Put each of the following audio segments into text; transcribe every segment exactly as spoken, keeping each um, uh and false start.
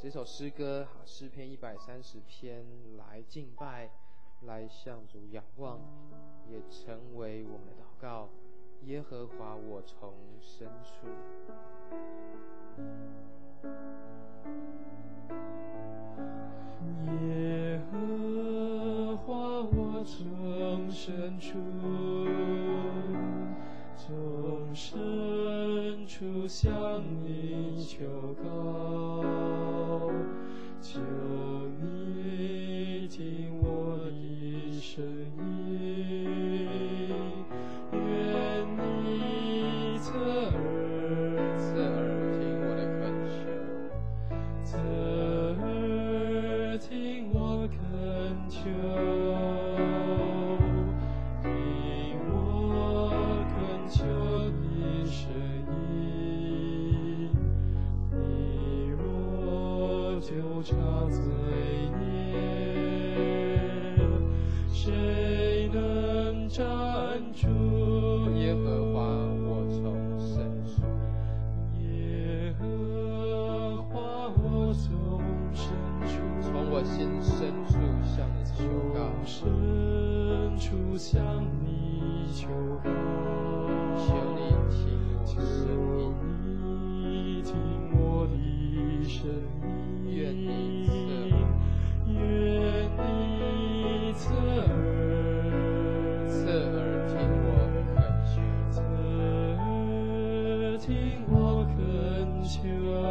这首诗歌，好，诗篇一百三十篇，来敬拜，来向主仰望，也成为我们的祷告。耶和华，我从深处。 耶和华，我从深处，从深处向你求告，求你听我的声音，愿你侧耳侧耳听我的恳求， 侧耳听我恳求，听我恳求的声音。你若纠察罪孽，谁能站住？ 耶和华，我从深处。 耶和华，我从深处， 从我心深处向你求告， 深处向你求告， 求你听我声音， 你听我的声音， 愿你侧愿你侧耳侧耳听我恳求， 侧耳听我恳求，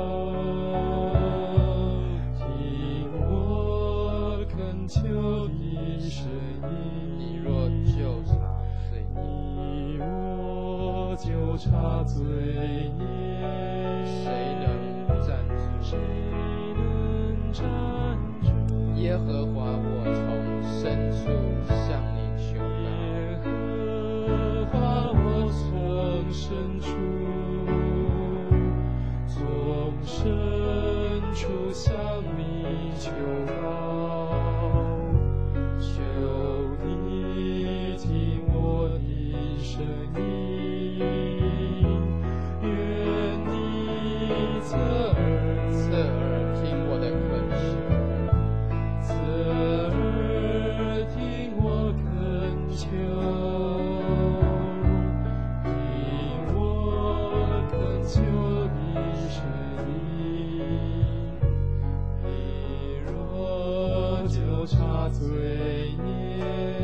听我恳求的声音。 你若纠察罪孽， 你若纠察罪孽， 谁能站住？ 谁能站住？ 耶和华，我从深处向你求告， 耶和华，我从深处，从深处向你求告，求你听我的声音，愿你侧耳侧耳听我的恳求， 侧耳听我恳求，听我恳求的声音。你若纠察罪孽，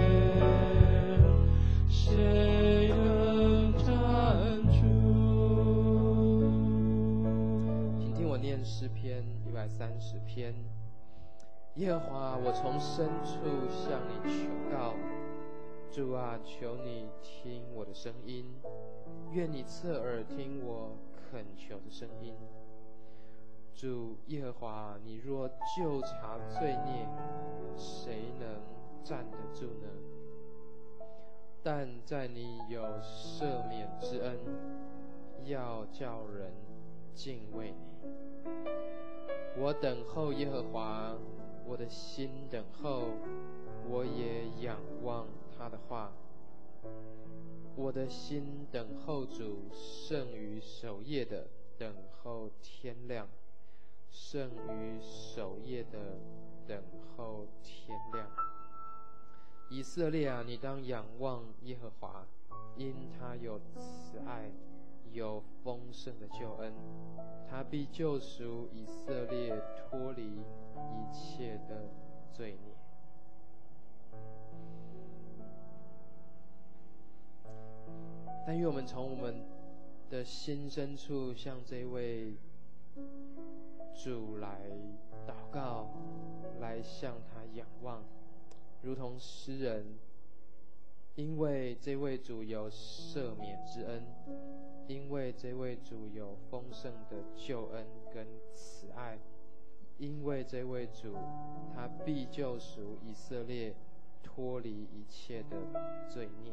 谁能站住？ 请听我念诗篇一百三十篇。耶和华，我从深处向你求告，主啊，求你听我的声音，愿你侧耳听我恳求的声音。主耶和华，你若纠察罪孽，谁能站得住呢？但在你有赦免之恩，要叫人敬畏你。我等候耶和华，我的心等候，我也仰望他的话。我的心等候主，胜于守夜的等候天亮，胜于守夜的等候天亮。以色列啊，你当仰望耶和华，因他有慈爱，有丰盛的救恩，他必救赎以色列脱离一切的罪孽。但愿我们从我们的心深处向这位主来祷告，来向他仰望，如同诗人，因为这位主有赦免之恩，因为这位主有丰盛的救恩跟慈爱，因为这位主他必救赎以色列脱离一切的罪孽。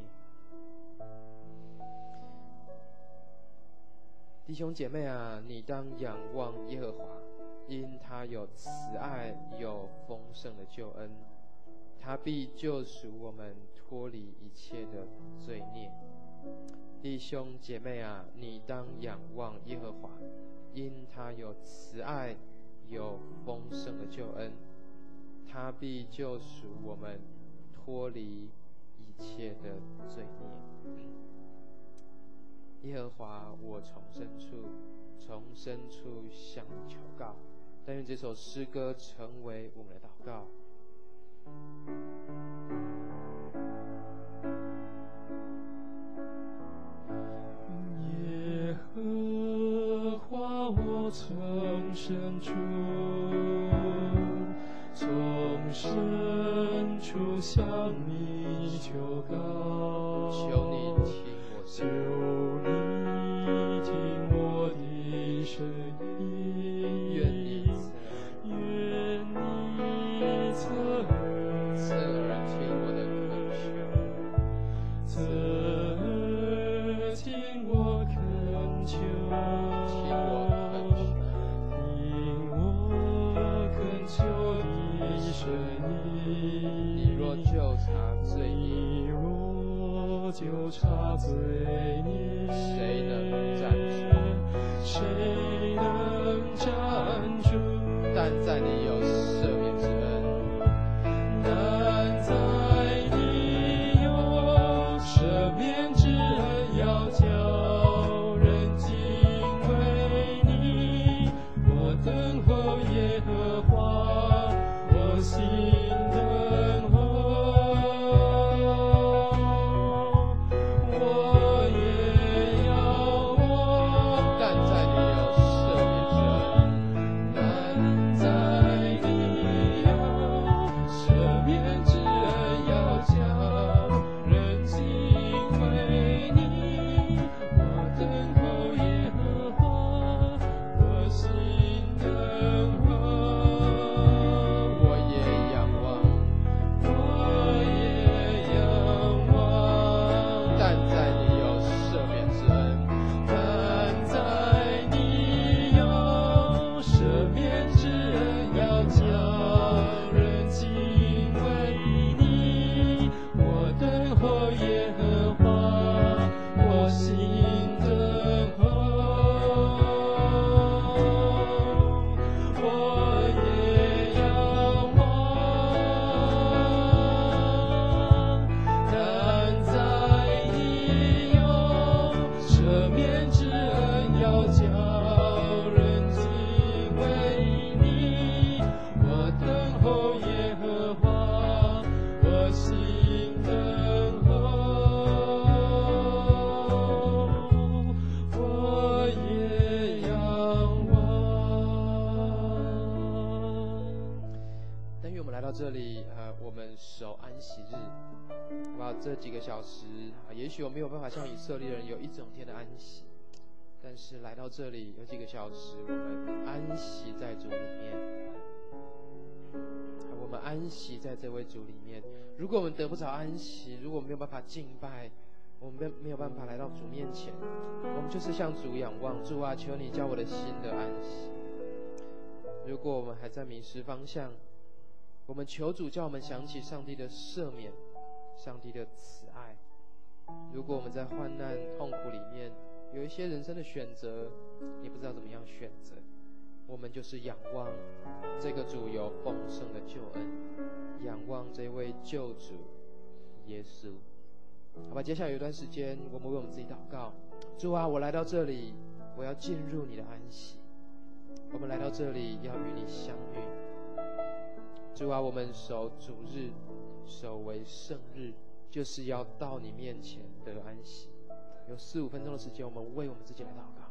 弟兄姐妹啊，你当仰望耶和华，因他有慈爱，有丰盛的救恩，他必救赎我们脱离一切的罪孽。弟兄姐妹啊，你当仰望耶和华，因他有慈爱， 有丰盛的救恩，他必救赎我们脱离一切的罪孽。耶和华，我从深处从深处向你求告。但愿这首诗歌成为我们的祷告。 耶和华，我从深处从深处向你求告， 求你听我求你听我的声音， 愿你愿你侧耳侧耳听我的恳求， 侧耳听我恳求， 听我恳求。 听我恳求的声音。 你若就察罪孽， 你若就察罪孽， 谁能站住？ 谁能站住？ 但在你有赦免之恩， 但在你有赦免之恩，要叫人敬畏你。我等候耶和华，我心等候，我也要望。 但在你有赦免之恩， 但在你有赦免之恩，要叫人敬畏你。我等候耶和华，我心等候， 我也仰望。 我也仰望。 但在你有赦免之恩， 但在你有赦免之恩，要叫人敬畏你。我等候耶和华，我心等候，我也仰望。但在你有赦免之恩，要叫人敬畏你。我等候耶和华，我心等候，我也仰望。 但愿我们来到这里，呃，我们守安息日，好不好？这几个小时，啊，也许我没有办法像以色列人有一整天的安息，但是来到这里有几个小时，我们安息在主里面，啊我们安息在这位主里面。如果我们得不着安息，如果没有办法敬拜，我们没没有办法来到主面前，我们就是向主仰望。主啊，求你叫我的心得安息。如果我们还在迷失方向，我们求主叫我们想起上帝的赦免，上帝的慈爱。如果我们在患难痛苦里面有一些人生的选择，你不知道怎么样选择，我们就是仰望这个主有丰盛的救恩，仰望这位救主耶稣。好吧，接下来有一段时间，我们为我们自己祷告。主啊，我来到这里，我要进入你的安息。我们来到这里，要与你相遇。主啊，我们守主日，守为圣日，就是要到你面前得安息。有四五分钟的时间，我们为我们自己来祷告。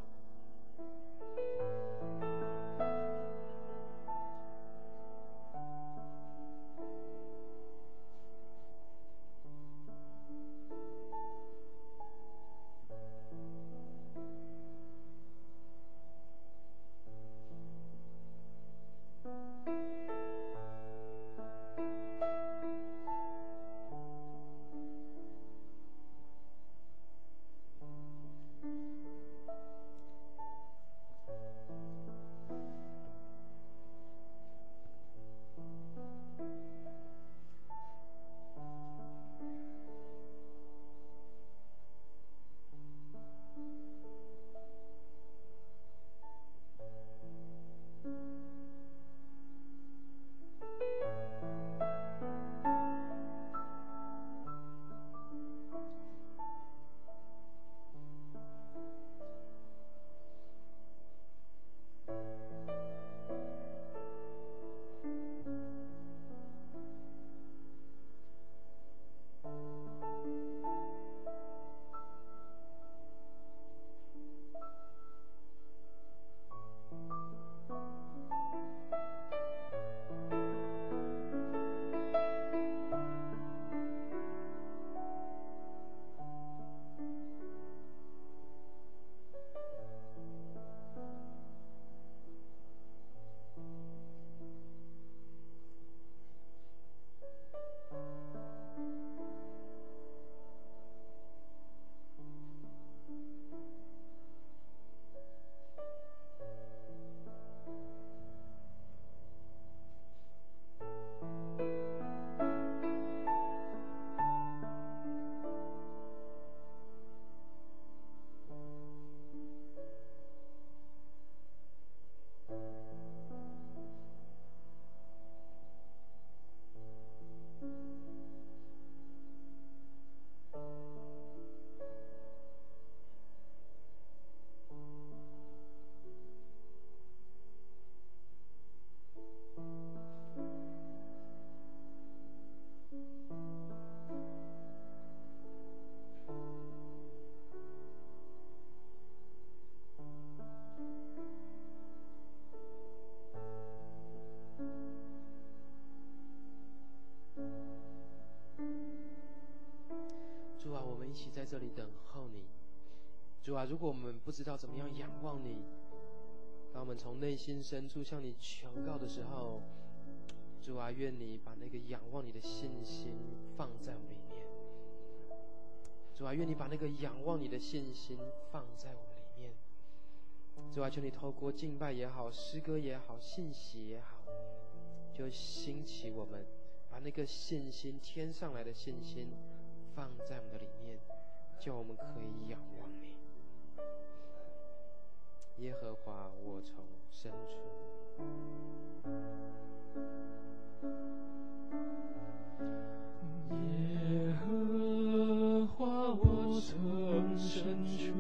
起在这里等候你。主啊，如果我们不知道怎么样仰望你，当我们从内心深处向你求告的时候，主啊，愿你把那个仰望你的信心放在我们里面。主啊，愿你把那个仰望你的信心放在我们里面。主啊，求你透过敬拜也好，诗歌也好，信息也好，就兴起我们，把那个信心，天上来的信心放在我们的里面，叫我们可以仰望你。耶和华，我从深处。 耶和华，我从深处，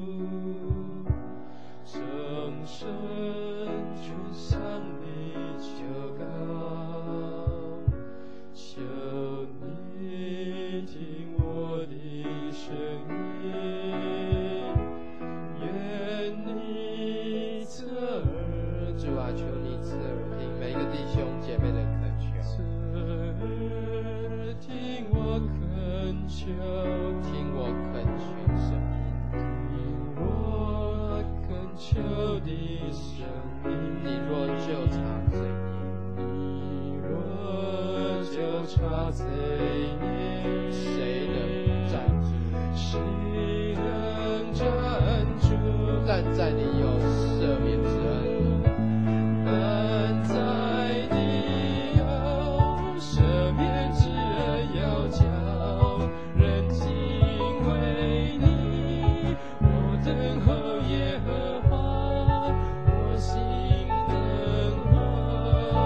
从深处向你求告，求你听我的声音，愿你侧耳。 主啊，求你侧耳听每一个弟兄姐妹的恳求， 侧耳听我恳求， 听我恳求声音， 听我恳求的声音。 你若就察罪孽， 你若就察罪孽， 谁能站住？ 谁能站住？ 但在你有赦免之恩， 但在你有赦免之恩，要叫人敬畏你。我等候耶和华，我心等候，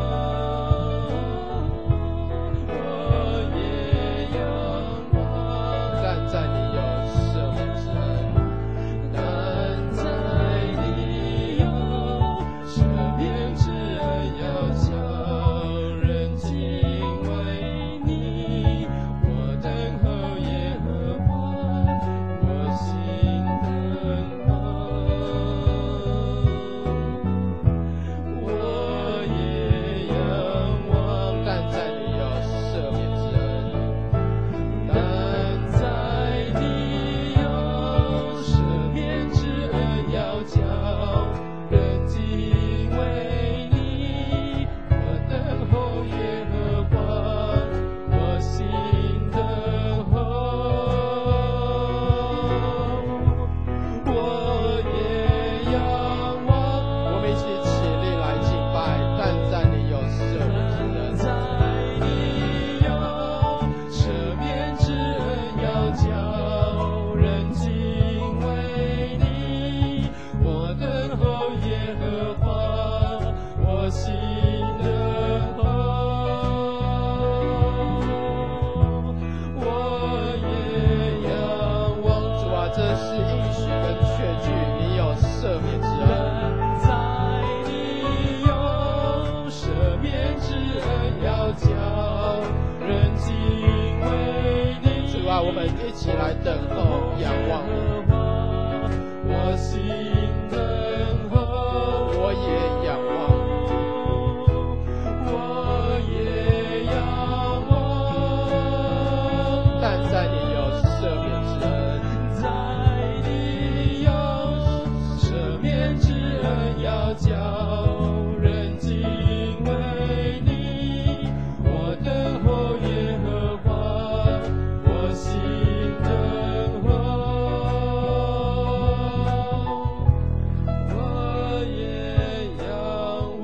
我也仰望。 但在你有赦免之恩， 但在你有赦免之恩，要叫人敬畏你。我等候耶和华，我心等候，我也仰望。 但在你有赦免之恩， 但在你有赦免之恩，要叫人敬畏你。我等候耶和华，我心等候，我也仰望。 我们一起起立来敬拜。但在你有赦免之恩， 在你有赦免之恩，要叫人敬畏你。我等候耶和华，我心等候，我也仰望。 主啊，这是应许跟确据，你有赦免之恩。 在你有赦免之恩，要叫人敬畏你。 主啊，我们一起来等候仰望你。 我心等候， 我也仰望， 我也仰望。 但在你有赦免之恩， 在你有赦免之恩，要叫人敬畏你。我等候耶和华，我心等候，我也仰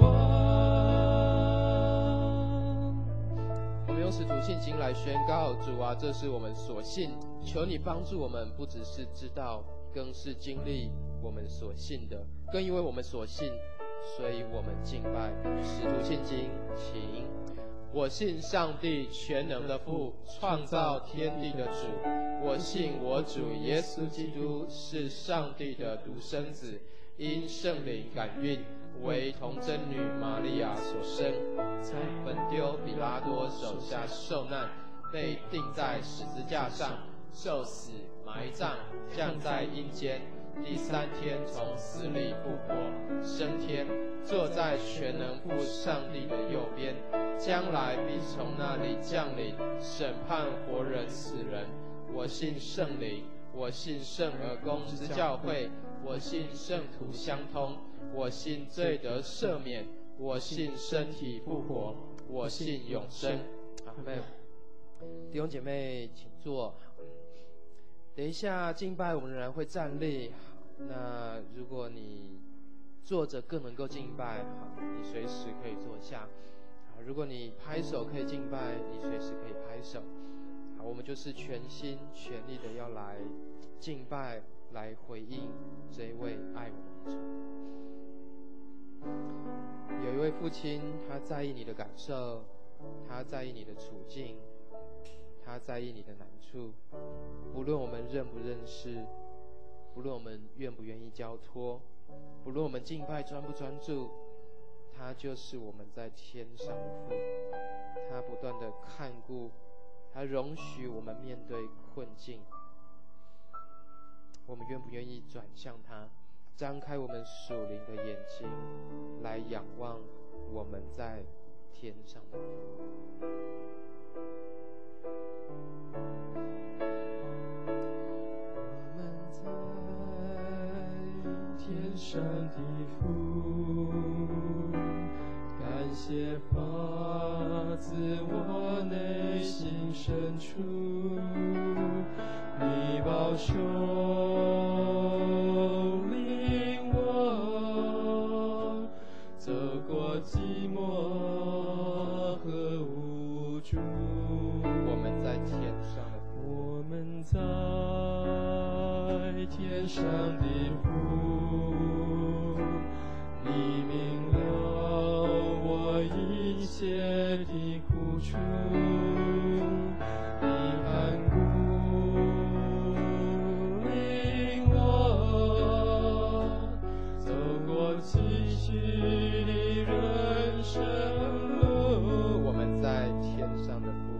望。 我们用使徒信经来宣告：主啊，这是我们所信，求你帮助我们，不只是知道，更是经历我们所信的。更因为我们所信，所以我们敬拜。使徒信经，请。我信上帝全能的父，创造天地的主。我信我主耶稣基督是上帝的独生子，因圣灵感孕，为童真女玛利亚所生，在本丢比拉多手下受难，被钉在十字架上，受死，埋葬，降在阴间。第三天从死里复活，升天，坐在全能父上帝的右边，将来必从那里降临，审判活人死人。 我信圣灵，我信圣而公之教会，我信圣徒相通，我信罪得赦免，我信身体复活，我信永生。阿们。弟兄姐妹，请坐。等一下敬拜，我们仍然会站立。那如果你坐着更能够敬拜，你随时可以坐下。如果你拍手可以敬拜，你随时可以拍手。好，我们就是全心全力的要来敬拜，来回应这一位爱我们的神。有一位父亲，他在意你的感受，他在意你的处境，他在意你的难处。不论我们认不认识，不论我们愿不愿意交托，不论我们敬拜专不专注，他就是我们在天上的父。他不断的看顾，他容许我们面对困境。我们愿不愿意转向他，张开我们属灵的眼睛，来仰望我们在天上的父。 我们在天上的父，感谢发自我内心深处，你保守领我走过寂寞和无助。 我们在天上的父， 我们在天上的父，你明了我一切的苦楚，你看顾领我走过崎岖的人生路。 我们在天上的父，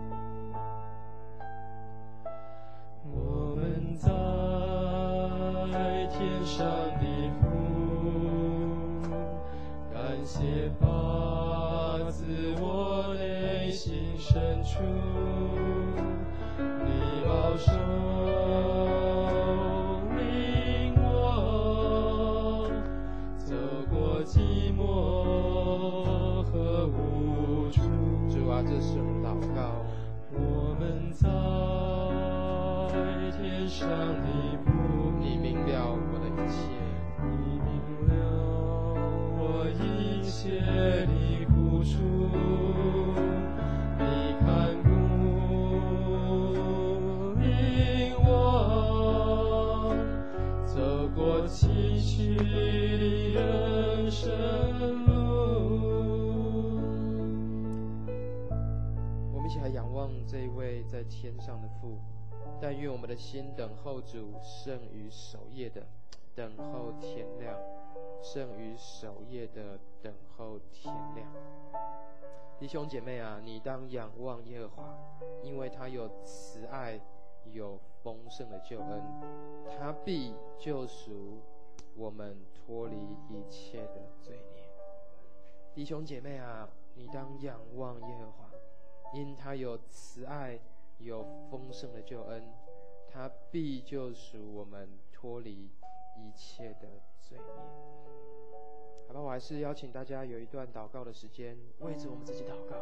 我们在天上的父，感谢发自我内心深处，你保守领我走过寂寞和无助。 主啊，这是我们祷告。 我们在天上的父， 你明了我的一切， 你明了我一切的苦楚，你看顾领我走过崎岖的人生路。 我们一起来仰望这一位在天上的父。但愿我们的心等候主，胜于守夜的等候天亮，胜于守夜的等候天亮。弟兄姐妹啊，你当仰望耶和华，因为他有慈爱，有丰盛的救恩，他必救赎我们脱离一切的罪孽。弟兄姐妹啊，你当仰望耶和华，因他有慈爱，有丰盛的救恩，他必救赎我们脱离一切的罪孽。好吧，我还是邀请大家有一段祷告的时间，为着我们自己祷告。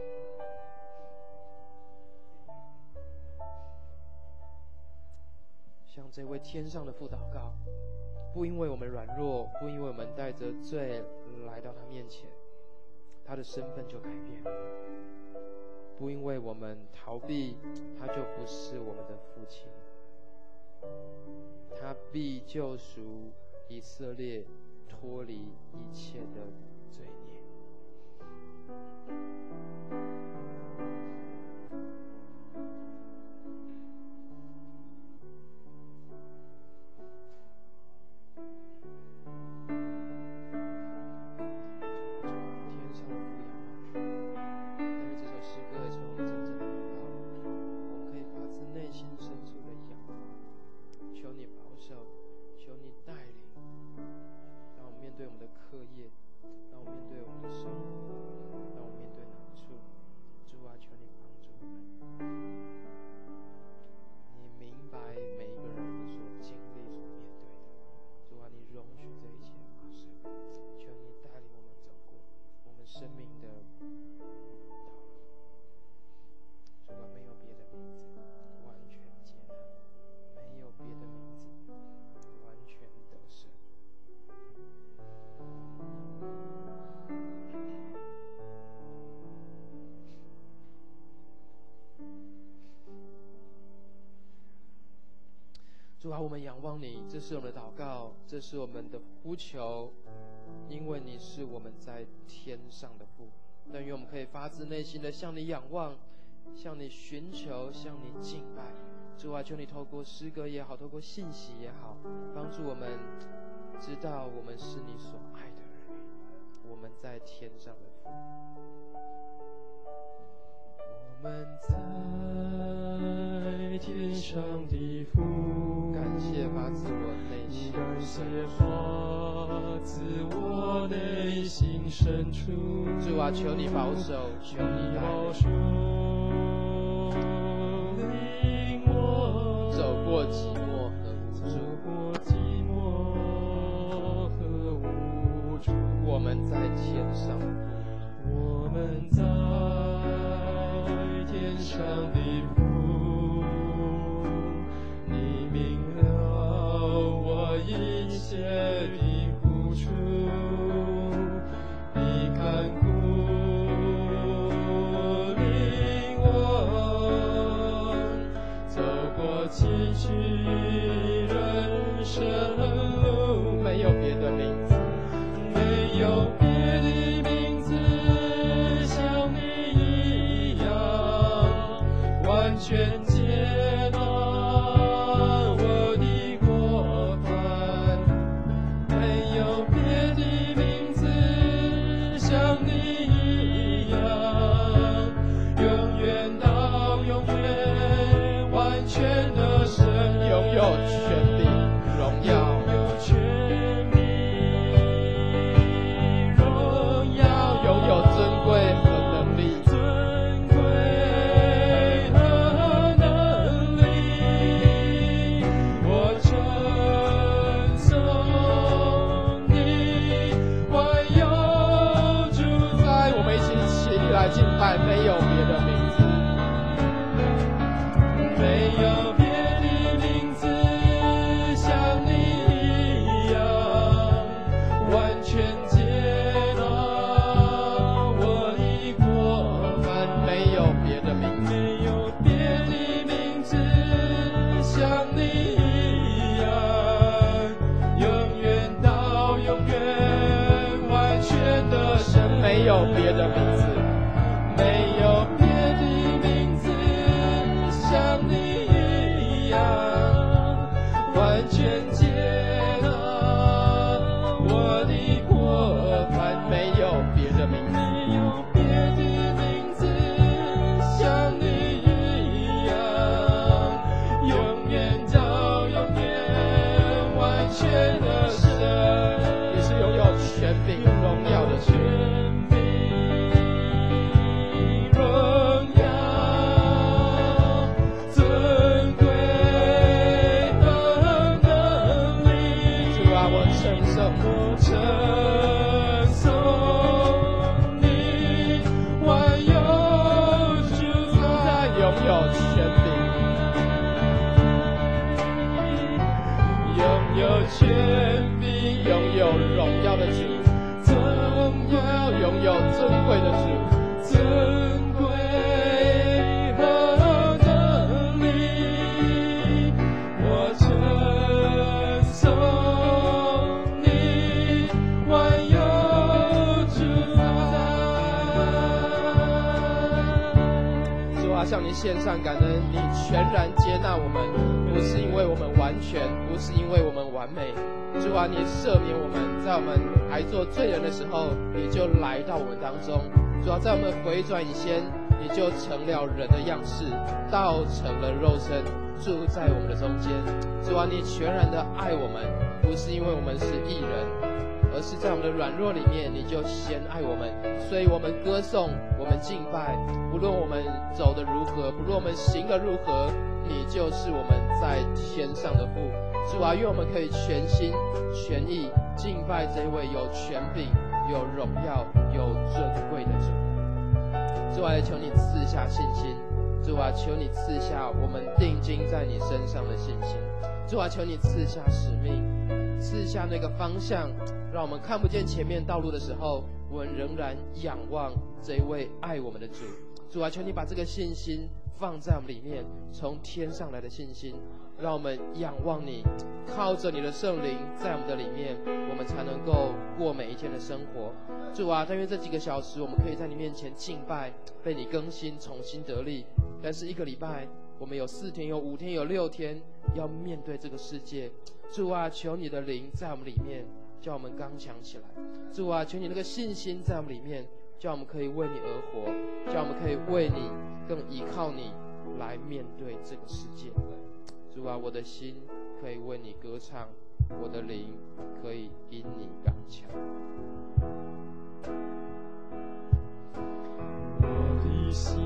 向这位天上的父祷告，不因为我们软弱，不因为我们带着罪来到他面前，他的身份就改变了。不因为我们逃避，他就不是我们的父亲。他必救赎以色列脱离一切的罪孽。求你保守，求你带领，让我们面对我们的课业， 啊，我们仰望你，这是我们的祷告，这是我们的呼求，因为你是我们在天上的父。但愿我们可以发自内心的向你仰望，向你寻求，向你敬拜。主啊，求你透过诗歌也好，透过信息也好，帮助我们知道我们是你所爱的儿女，我们在天上的父。 我们在天上的父， 感谢发自我内心， 感谢发自我内心深处。 主啊，求你保守，求你保守，领我走过寂寞和无助， 走过寂寞和无助。 我们在天上， 我们在天上的父，你明了我一切的苦楚，你看顾领我走过崎岖人生路， 没有别的名字， 没有别的名字像你一样完全接纳我的过犯，没有别的名字像你一样永远到永远完全的神， 拥有权柄、荣耀。敬拜没有别的名字， 没有别的名字像你一样完全接纳我的过犯， 没有别的名字， 没有别的名字像你一样永远到永远完全的神， 没有别的名字。 没有别的名字像你一样完全接纳我的过犯， 没有别的名字， 没有别的名字像你一样永远到永远完全的神， 你是拥有权柄、荣耀的神。 权柄， 拥有荣耀的主， 尊要拥有尊贵的主， 尊贵和能力，我称颂你万有主宰。主啊，向你献上感恩，你全然接纳我们，不是因为我们完全，不是因为我们完美。主啊，你赦免我们，在我们还做罪人的时候，你就来到我们当中。主啊，在我们回转以前，你就成了人的样式，道成了肉身，住在我们的中间。主啊，你全然的爱我们，不是因为我们是义人，而是在我们的软弱里面，你就先爱我们。所以我们歌颂，我们敬拜，不论我们走得如何，不论我们行得如何，你就是我们在天上的父。主啊，愿我们可以全心全意敬拜这位有权柄、有荣耀、有尊贵的主。主啊，求你赐下信心。主啊，求你赐下我们定睛在你身上的信心。主啊，求你赐下使命，赐下那个方向，让我们看不见前面道路的时候，我们仍然仰望这位爱我们的主。主啊，求你把这个信心放在我们里面，从天上来的信心， 让我们仰望你，靠着你的圣灵在我们的里面，我们才能够过每一天的生活。主啊，但愿这几个小时我们可以在你面前敬拜，被你更新，重新得力。但是一个礼拜我们有四天，有五天，有六天要面对这个世界。主啊，求你的灵在我们里面，叫我们刚强起来。主啊，求你那个信心在我们里面，叫我们可以为你而活，叫我们可以为你更依靠你来面对这个世界。主啊，我的心可以为你歌唱，我的灵可以因你刚强。 我的心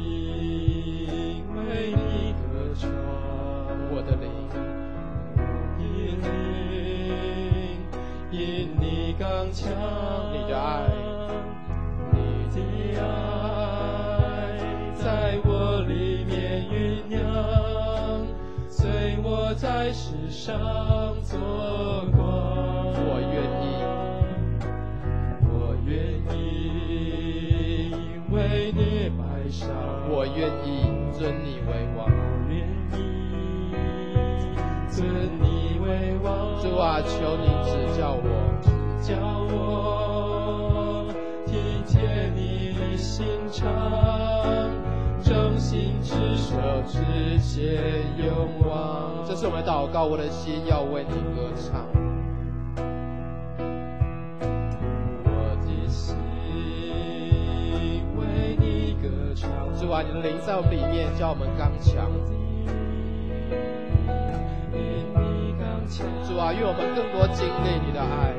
为你歌唱， 我的灵， 我的灵因你刚强。 你的爱， 你的爱在我里面酝酿，随我在世上做光。 我愿意， 我愿意为你摆上， 我愿意尊你为王。 我愿意尊你为王。 主啊，求你指教我， 指教我体贴你心肠，忠心持守之前勇往。 这是我们的祷告，我的心要为你歌唱。 我的心为你歌唱。 主啊，你的灵在我们里面，叫我们刚强。主啊，愿我们更多经历你的爱，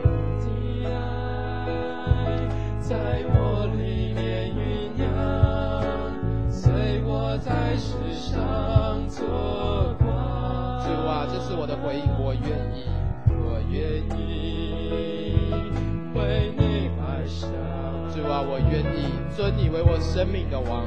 在我里面酝酿，随我在世上做光。 主啊，这是我的回应，我愿意， 我愿意为你摆上。 主啊，我愿意尊你为我生命的王，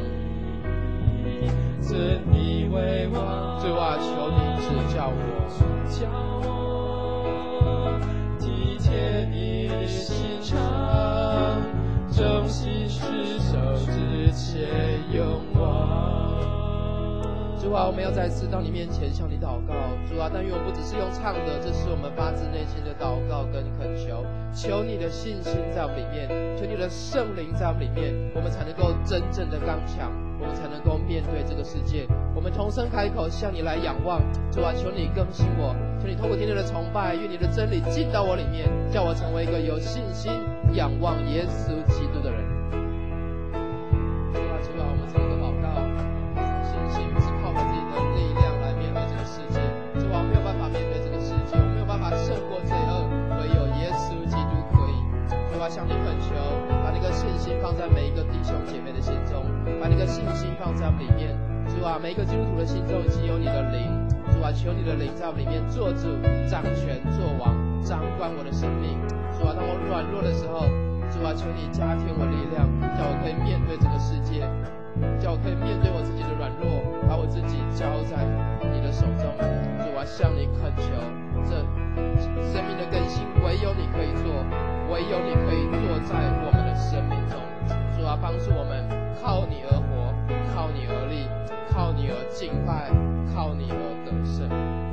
尊你为王。 主啊，求你指教我， 指教我体贴你的心肠，忠心持守之前勇往。 主啊，我们要再次到你面前向你祷告。主啊，但愿我们不只是用唱的，这是我们发自内心的祷告跟恳求。求你的信心在我们里面，求你的圣灵在我们里面，我们才能够真正的刚强，我们才能够面对这个世界。我们同声开口向你来仰望。主啊，求你更新我，求你透过天天的崇拜，愿你的真理进到我里面，叫我成为一个有信心仰望耶稣基督的人。主啊，主啊，我们这个祷告，信心不是靠我们自己的力量来面对这个世界。主啊，我没有办法面对这个世界，我没有办法胜过罪恶，唯有耶稣基督可以。主啊，向你恳求，把那个信心放在每一个弟兄姐妹的心中，把那个信心放在我们里面。主啊，每一个基督徒的心中已经有你的灵。主啊，求你的灵在我们里面做主、掌权、做王，掌管我的生命。主啊，当我软弱的时候，主啊，求你加添我力量，叫我可以面对这个世界，叫我可以面对我自己的软弱，把我自己交在你的手中。主啊，向你恳求，这生命的更新唯有你可以做，唯有你可以做在我们的生命中。主啊，帮助我们靠你而活，靠你而立，靠你而敬拜，靠你而得胜。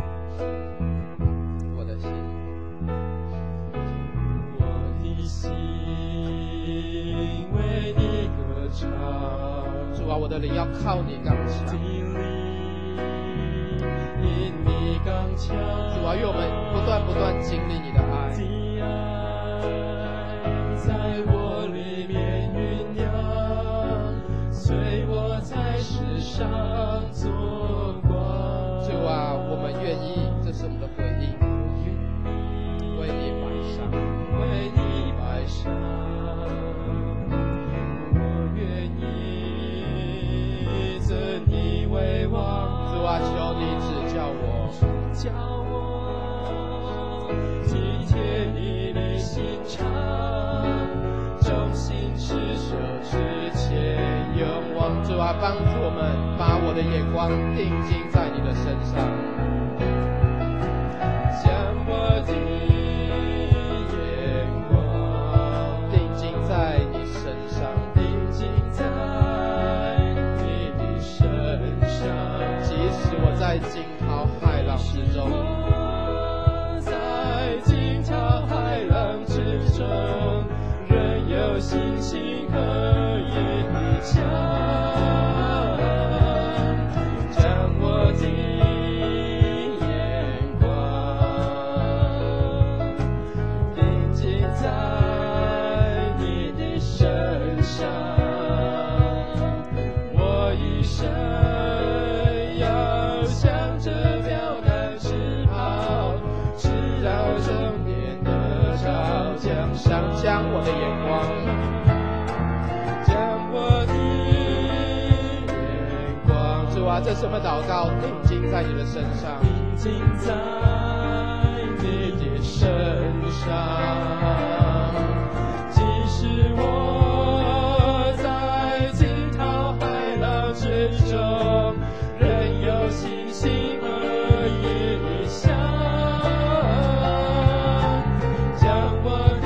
我的心， 我的心为你歌唱。 主啊，我的灵要靠你刚强。 因你刚强。 主啊，愿我们不断不断经历你的爱。 在我里面酝酿，随我在世上做光。 主啊，我们愿意，这是我们的回应，为你摆上， 为你摆上。我愿意尊你为王。 主啊，求你指教我， 指教我体贴你的心肠，忠心持守之前勇往。 主啊，帮助我们把我的眼光定睛在你的身上， 将我的眼光定睛在你身上， 定睛在你的身上。 即使我在惊涛骇浪星星和夜的家，将我的眼光定睛在你的身上，我一生要向着标杆直跑，直到终点的朝向上，将我的眼光，将我的眼光， 主啊，这是我们祷告，定睛在你的身上， 定睛在你的身上，即使我在惊涛骇浪之中，仍有星星和夜翔，将我的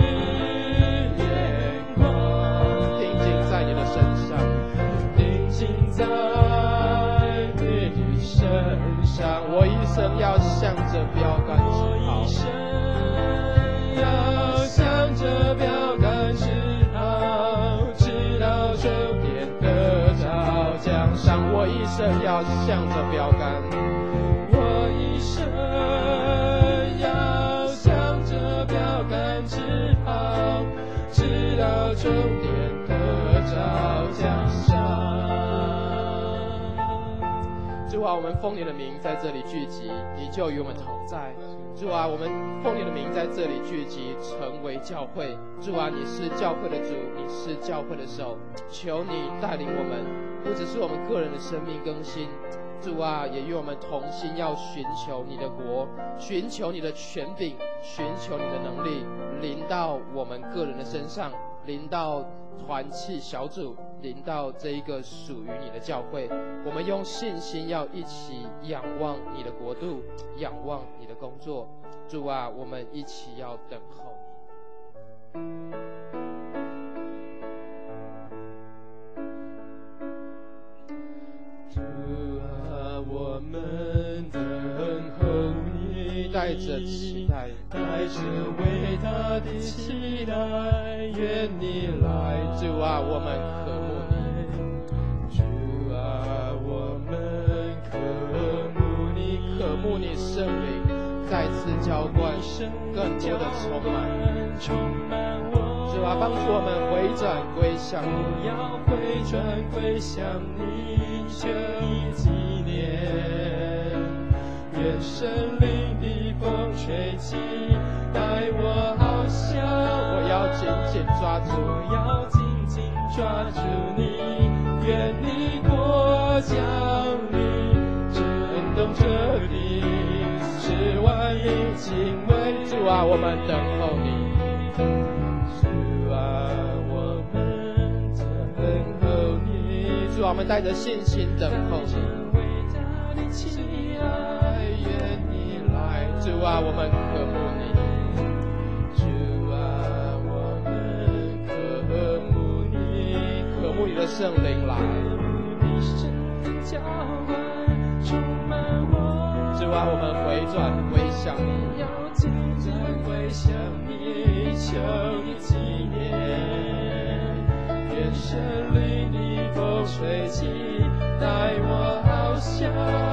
眼光定睛在你的身上， 定睛在你的身上， 我一生要向着标杆直跑， 我一生要向着标杆直跑，直到终点的朝向上， 我一生要向着标杆， 我一生要向着标杆直跑，直到终点的朝向上。 主啊，我们奉你的名在这里聚集，你就与我们同在。主啊，我们奉你的名在这里聚集，成为教会。主啊，你是教会的主，你是教会的手，求你带领我们，不只是我们个人的生命更新，主啊，也与我们同心，要寻求你的国，寻求你的权柄，寻求你的能力，临到我们个人的身上，临到团契小组，临到这一个属于你的教会。我们用信心要一起仰望你的国度，仰望你的工作。主啊，我们一起要等候你。 主啊，我们等候你， 带着期待， 带着伟大的期待，愿你来。 主啊，我们渴慕你。 主啊，我们渴慕你， 渴慕你圣灵再次浇灌，更多的充满。 充满我。 主啊，帮助我们回转归向你。 我要回转归向你，求你纪念。愿神灵的风吹起，带我翱翔。 我要紧紧抓住， 我要紧紧抓住你。愿你国降临，震动这地，使万民敬畏。 主啊，我们等候你。 主啊，我们等候你。 主啊，我们带着信心等候你。主啊，我们渴慕你。 主啊，我们渴慕你， 渴慕你的圣灵来。主啊，我们回转归向你， 要紧转归向你，求你纪念。愿神灵的风吹起，带我翱翔。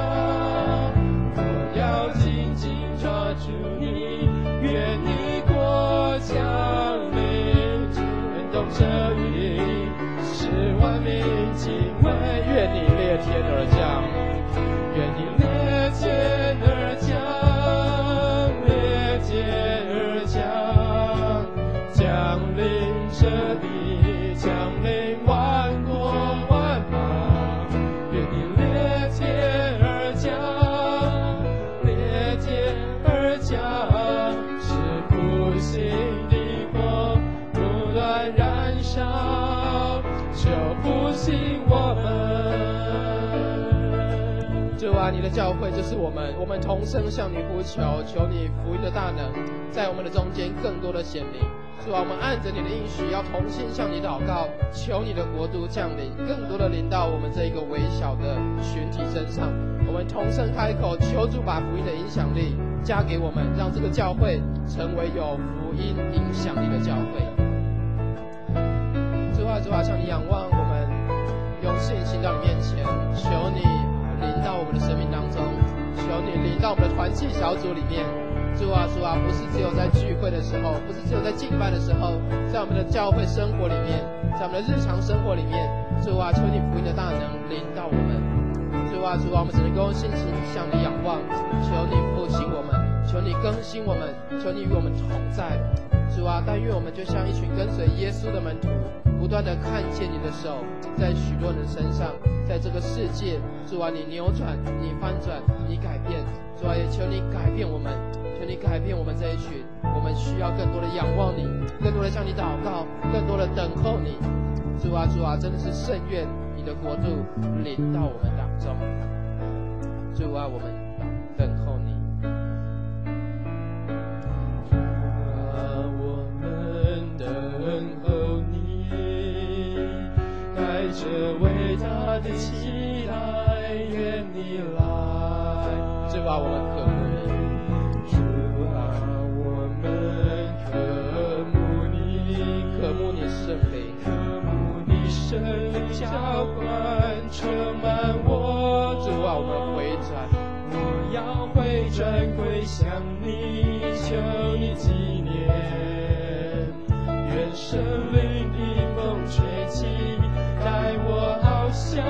我要紧紧抓住你，愿你国降临，震动这地，使万民敬畏。 愿你裂天而降， 愿你裂天而降，裂天而降，降临这地，降临万国万邦。愿你裂天而降，裂天而降，使复兴的火不断燃烧，求复兴我们。 主啊，你的教会就是我们，我们同声向你呼求，求你福音的大能在我们的中间更多的显明。主啊，我们按着你的应许，要同心向你祷告，求你的国度降临，更多的临到我们这一个微小的群体身上。我们同声开口，求主把福音的影响力加给我们，让这个教会成为有福音影响力的教会。 啊，向你仰望，我们用信心到你面前，求你临到我们的生命当中，求你临到我们的团契小组里面。主啊，主啊，不是只有在聚会的时候，不是只有在敬拜的时候，在我们的教会生活里面，在我们的日常生活里面，主啊，求你福音的大能临到我们。主啊，主啊，我们只能够用信心向你仰望，求你复兴我们，求你更新我们，求你与我们同在。主啊，但愿我们就像一群跟随耶稣的门徒，不断的看见你的手在许多人身上，在这个世界，主啊，你扭转，你翻转，你改变。主啊，也求你改变我们，求你改变我们这一群，我们需要更多的仰望你，更多的向你祷告，更多的等候你。主啊，主啊，真的是甚愿你的国度临到我们当中。主啊，我们等候你。 啊，我们等候你，带着伟大的期待，愿你来。 主啊，我们渴慕你。 主啊，我们渴慕你， 渴慕你圣灵， 渴慕你圣灵浇灌，充满我。 主啊，我们回转， 我要回转归向你，求你纪念。愿圣灵的风吹起，带我翱翔。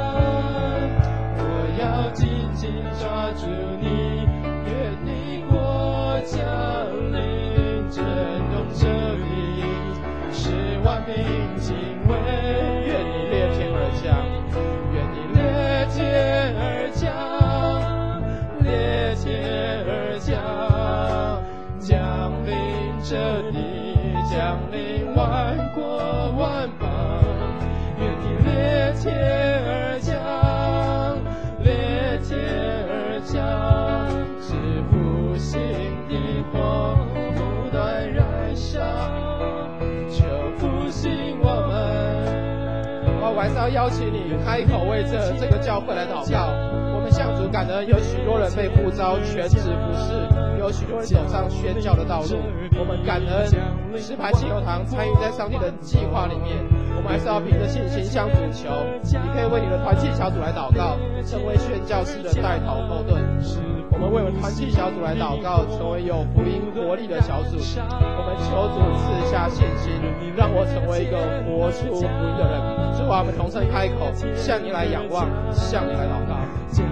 我要紧紧抓住你，愿你国降临，震动这地，使万民敬畏。 愿你裂天而降， 愿你裂天而降，裂天而降，降临这地，降临万国万邦。愿你裂天而降，裂天而降，使复兴的火不断燃烧，求复兴我们。 我还是要邀请你开口为这这个教会来祷告。我们向主感恩，有许多人被呼召全职服事，有许多人走上宣教的道路。我们感恩石牌庆友堂参与在上帝的计划里面。我们还是要凭着信心向主求。你可以为你的团契小组来祷告，成为宣教士的带头后盾。我们为我们团契小组来祷告，成为有福音活力的小组。我们求主赐下信心，让我成为一个活出福音的人。主啊，我们同声开口，向你来仰望，向你来祷告。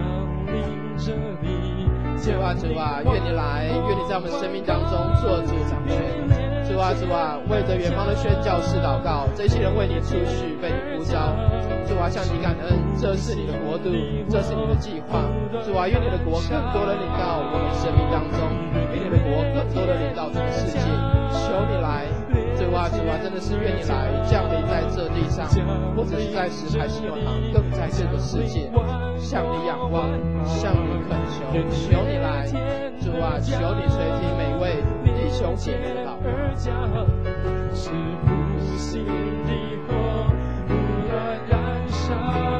主啊，主啊，愿你来，愿你在我们生命当中做主掌权。主啊，主啊，为着远方的宣教士祷告，这些人为你出去，被你呼召。主啊，向你感恩，这是你的国度，这是你的计划。主啊，愿你的国更多的临到我们生命当中，愿你的国更多的临到这个世界。求你来，主啊，主啊，真的是愿你来降临在这地上，不只是在石牌信友堂，更在这个世界。向你仰望，向你恳求，求你来，主啊，求你垂听每位弟兄姐妹的祷告。 是复兴的火不断燃烧，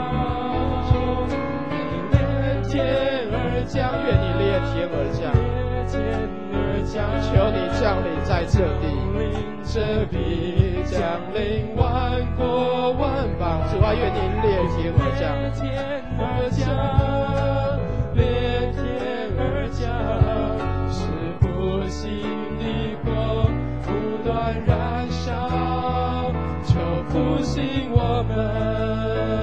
裂天而降， 愿你裂天而降， 裂天而降， 求你降临在这地， 这地降临万国万邦。 主啊，愿你裂天而降， 裂天而降，裂天而降，是复兴的火不断燃烧，求复兴我们。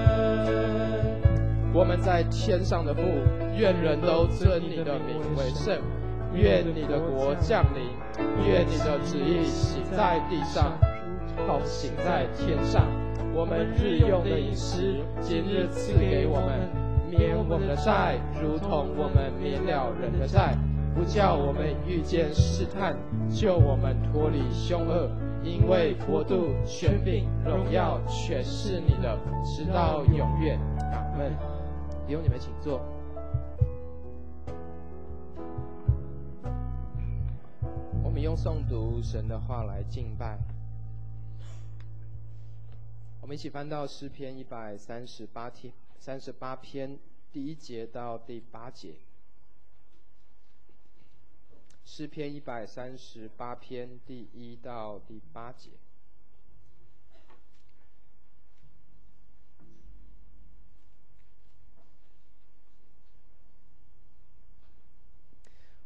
我们在天上的父，愿人都尊你的名为圣。愿你的国降临，愿你的旨意行在地上，好行在天上。我们日用的饮食，今日赐给我们，免我们的债，如同我们免了人的债，不叫我们遇见试探，救我们脱离凶恶。因为国度、权柄、荣耀，全是你的，直到永远。阿们。弟兄你们请坐。我们用诵读神的话来敬拜。我们一起翻到诗篇一百三十八篇，三十八篇第一节到第八节。诗篇一百三十八篇第一到第八节。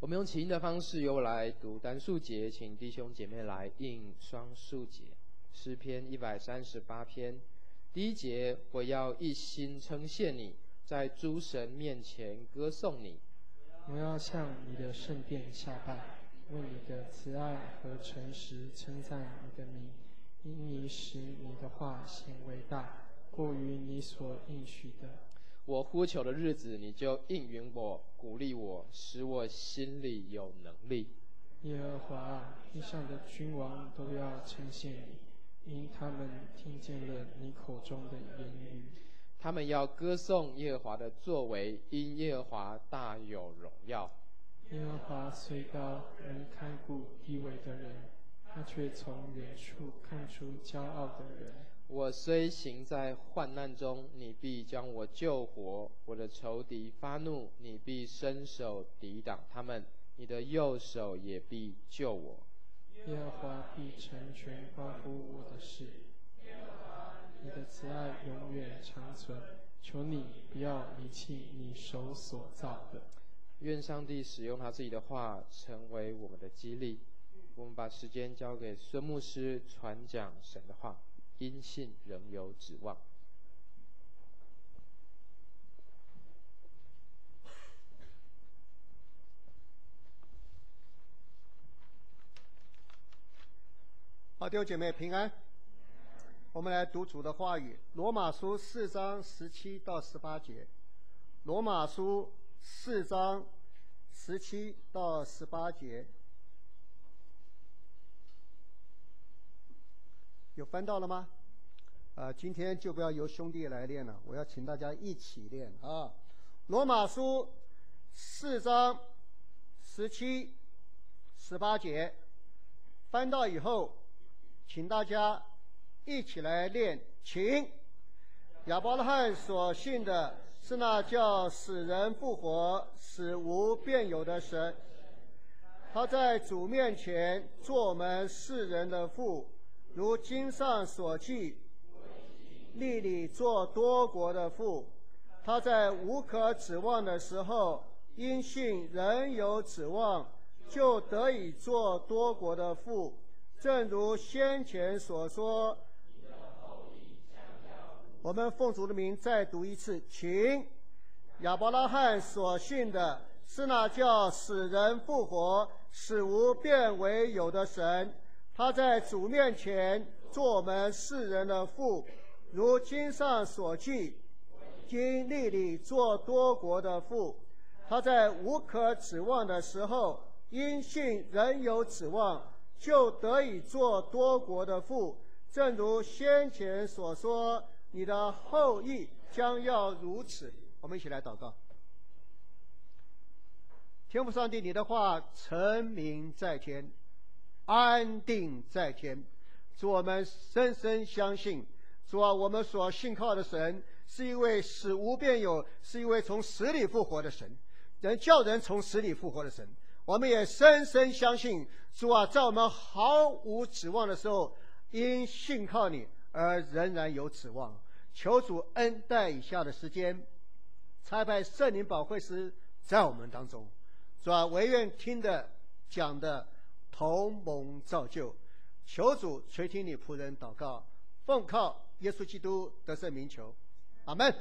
我们用起音的方式，由我来读单数节，请弟兄姐妹来应双数节。诗篇一百三十八篇，第一节，我要一心称谢你，在诸神面前歌颂你。 我要向你的圣殿下拜，为你的慈爱和诚实称赞你的名，因你使你的话显为大，过于你所应许的。 我呼求的日子，你就应允我，鼓励我，使我心里有能力。 耶和华啊，地上的君王都要称谢你，因他们听见了你口中的言语。 他们要歌颂耶和华的作为，因耶和华大有荣耀。 耶和华虽高，能看顾低微的人，他却从远处看出骄傲的人。 我虽行在患难中，你必将我救活；我的仇敌发怒，你必伸手抵挡他们，你的右手也必救我。 耶和华必成全关乎我的事，你的慈爱永远长存，求你不要离弃你手所造的。 愿上帝使用他自己的话成为我们的激励。我们把时间交给孙牧师传讲神的话，因信仍有指望。 好，弟兄姐妹平安。我们来读主的话语，罗马书四章十七到十八节。罗马书四章十七到十八节，有翻到了吗？啊、呃，今天就不要由兄弟来练了，我要请大家一起练啊。罗马书四章十七、十八节，翻到以后，请大家一起来练。请。亚伯拉罕所信的是那叫死人复活、使无变有的神。他在主面前做我们世人的父，如经上所记，立你做多国的父。他在无可指望的时候，因信仍有指望，就得以做多国的父。正如先前所说，我们奉主的名再读一次，请。亚伯拉罕所信的是那叫使人复活、使无变为有的神。他在主面前做我们世人的父，如经上所记，经立你做多国的父。他在无可指望的时候，因信仍有指望，就得以做多国的父。正如先前所说，你的后裔将要如此。我们一起来祷告。天父上帝，你的话成名在天，安定在天。主，我们深深相信，主啊，我们所信靠的神是一位使无变有，是一位从死里复活的神，能叫人从死里复活的神。我们也深深相信，主啊，在我们毫无指望的时候，因信靠你而仍然有指望。求主恩待以下的时间，差派圣灵保惠师在我们当中，主啊，唯愿听的讲的同蒙造就。求主垂听你仆人祷告，奉靠耶稣基督得胜名求，阿门。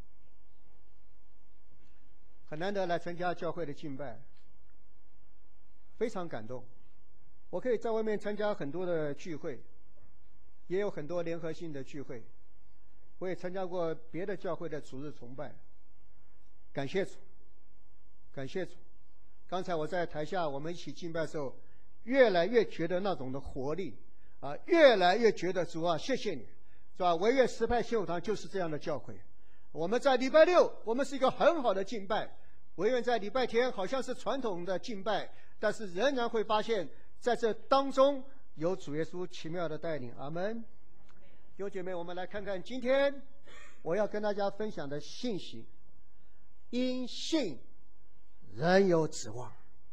很难得来参加教会的敬拜，非常感动。我可以在外面参加很多的聚会，也有很多联合性的聚会，我也参加过别的教会的主日崇拜。感谢主，感谢主。刚才我在台下我们一起敬拜的时候，越来越觉得那种的活力啊，越来越觉得主啊，谢谢你，是吧？唯愿实派信友堂就是这样的教会。我们在礼拜六，我们是一个很好的敬拜；唯愿在礼拜天好像是传统的敬拜，但是仍然会发现，在这当中有主耶稣奇妙的带领。阿门。弟兄姐妹，我们来看看今天我要跟大家分享的信息：因信仍有指望。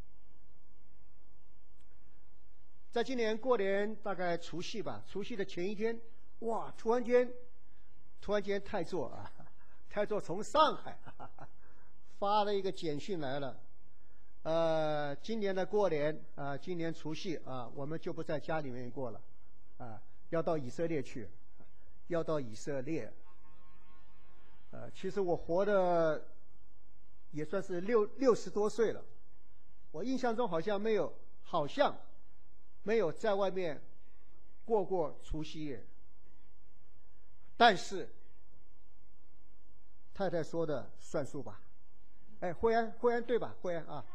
在今年过年大概除夕吧，除夕的前一天，哇，突然间，突然间太座啊，太座从上海哈哈发了一个简讯来了， 呃，今年的过年啊、呃，今年除夕啊、呃，我们就不在家里面过了，啊、呃，要到以色列去，要到以色列。呃，其实我活的也算是六六十多岁了，我印象中好像没有，好像没有在外面过过除夕夜。但是太太说的算数吧？哎，慧安，慧安对吧？慧安啊。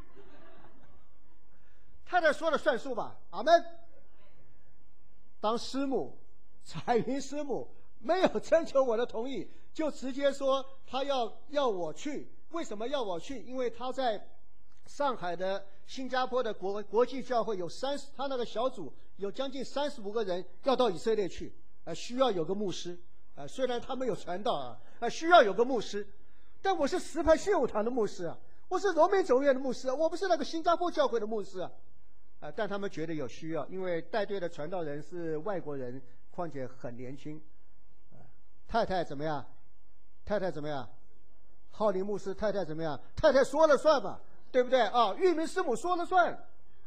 太太说了算数吧，阿门。当师母，彩云师母没有征求我的同意，就直接说他要要我去。为什么要我去？因为他在上海的、新加坡的国国际教会有三十，他那个小组有将近三十五个人要到以色列去，呃，需要有个牧师，呃，虽然他没有传道啊，呃，需要有个牧师，但我是石牌信友堂的牧师啊，我是荣美总院的牧师啊，我不是那个新加坡教会的牧师啊。啊、呃，但他们觉得有需要，因为带队的传道人是外国人，况且很年轻。呃、太太怎么样？太太怎么样？浩林牧师太太怎么样？太太说了算嘛，对不对啊？玉明师母说了算。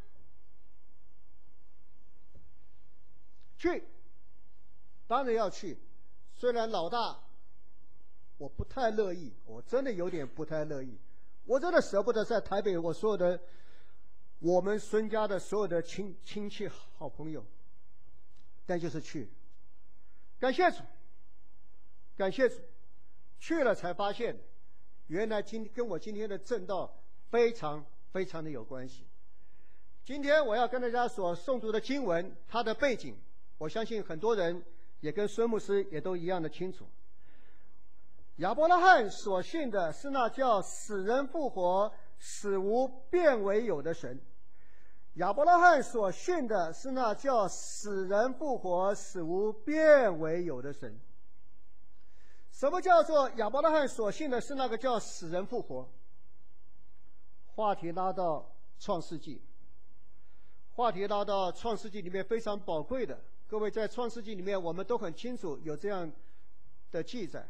去，当然要去。虽然老大，我不太乐意，我真的有点不太乐意，我真的舍不得在台北我所有的。我们孙家的所有的亲亲戚好朋友，但就是去，感谢主，感谢主，去了才发现，原来今跟我今天的正道非常非常的有关系。今天我要跟大家所诵读的经文，它的背景，我相信很多人也跟孙牧师也都一样的清楚。亚伯拉罕所信的是那叫死人复活、死无变为有的神。亚伯拉罕所信的是那叫死人复活、死无变为有的神。什么叫做亚伯拉罕所信的是那个叫死人复活？话题拉到创世纪，话题拉到创世纪里面非常宝贵的，各位在创世纪里面我们都很清楚有这样的记载。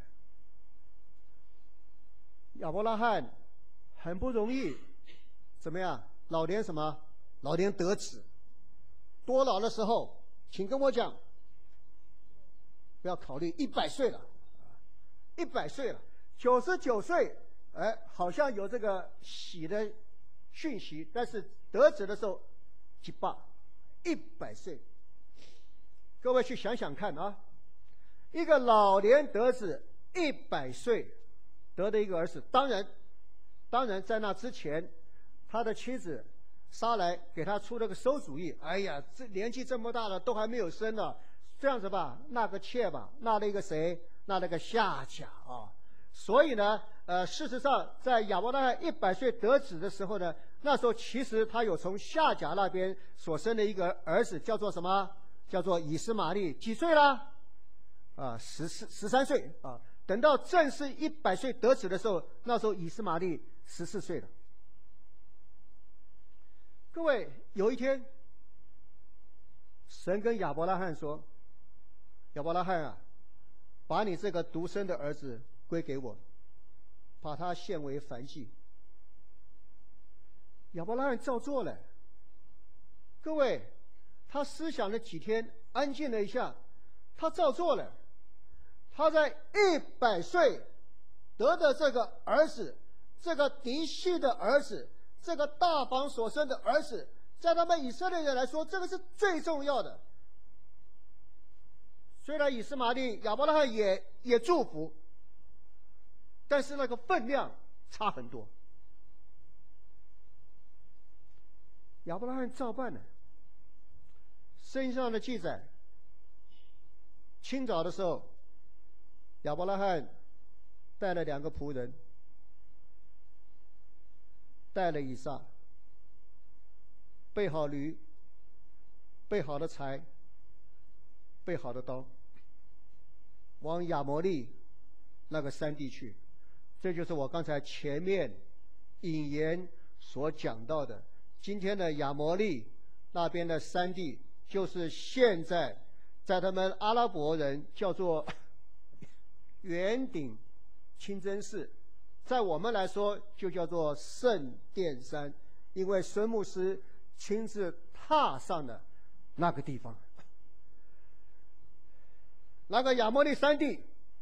亚伯拉罕很不容易，怎么样？老年什么？老年得子。多老的时候，请跟我讲，不要考虑一百岁了，一百岁了，九十九岁，哎，好像有这个喜的讯息，但是得子的时候，几把，一百岁。各位去想想看啊，一个老年得子，一百岁。得的一个儿子，当然，当然在那之前，他的妻子莎来给他出了个馊主意。哎呀，这年纪这么大了，都还没有生呢，这样子吧，纳个妾吧，纳了一个谁？纳了个夏甲啊。所以呢，呃，事实上，在亚伯拉罕一百岁得子的时候呢，那时候其实他有从夏甲那边所生的一个儿子，叫做什么？叫做以斯玛利。几岁了？啊，十四、十三岁啊。等到正式一百岁得子的时候，那时候以斯玛利十四岁了。各位，有一天，神跟亚伯拉罕说：“亚伯拉罕啊，把你这个独生的儿子归给我，把他献为燔祭。”亚伯拉罕照做了。各位，他思想了几天，安静了一下，他照做了。他在一百岁得的这个儿子，这个嫡系的儿子，这个大房所生的儿子，在他们以色列人来说，这个是最重要的。虽然以斯玛利、亚伯拉罕也也祝福，但是那个分量差很多。亚伯拉罕照办了。圣经上的记载，清早的时候，亚伯拉罕带了两个仆人，带了以撒，备好驴，备好了柴，备好了刀，往亚摩利那个山地去。这就是我刚才前面引言所讲到的，今天的亚摩利那边的山地，就是现在在他们阿拉伯人叫做圆顶清真寺，在我们来说就叫做圣殿山， 因为孙牧师亲自踏上了那个地方。那个亚摩利山地，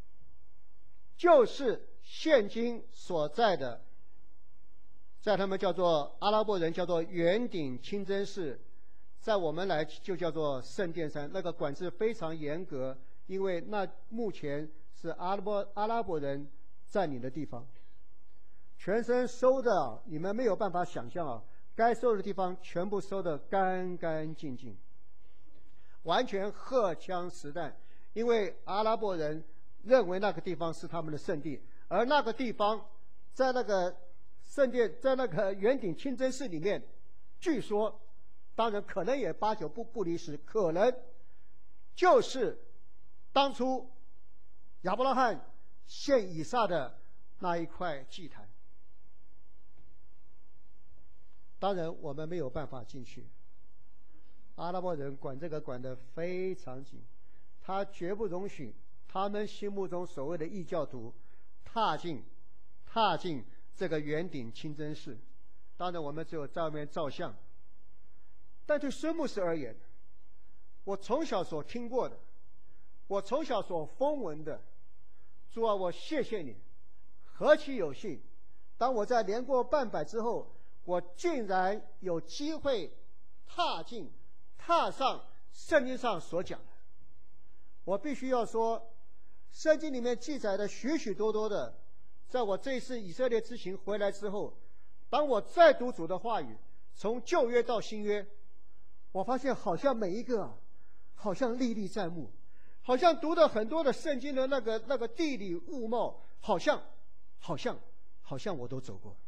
就是现今所在的，在他们叫做阿拉伯人叫做圆顶清真寺，在我们来就叫做圣殿山。那个管制非常严格，因为那目前是阿拉伯阿拉伯人占领的地方，全身收的你们没有办法想象啊，该收的地方全部收得干干净净，完全荷枪实弹。因为阿拉伯人认为那个地方是他们的圣地，而那个地方在那个圣殿，在那个圆顶清真寺里面，据说，当然可能也八九不不离十，可能就是当初亚伯拉罕献以撒的那一块祭坛。当然我们没有办法进去，阿拉伯人管这个管得非常紧，他绝不容许他们心目中所谓的异教徒踏进踏进这个圆顶清真寺。当然我们只有在外面照相。但对孙牧师而言，我从小所听过的，我从小所风闻的，主啊，我谢谢你，何其有幸，当我在年过半百之后，我竟然有机会踏进踏上圣经上所讲的。我必须要说，圣经里面记载的许许多多的，在我这一次以色列之行回来之后，当我再读主的话语，从旧约到新约，我发现好像每一个啊，好像历历在目，好像读的很多的圣经的那个那个地理物貌，好像好像好像我都走过。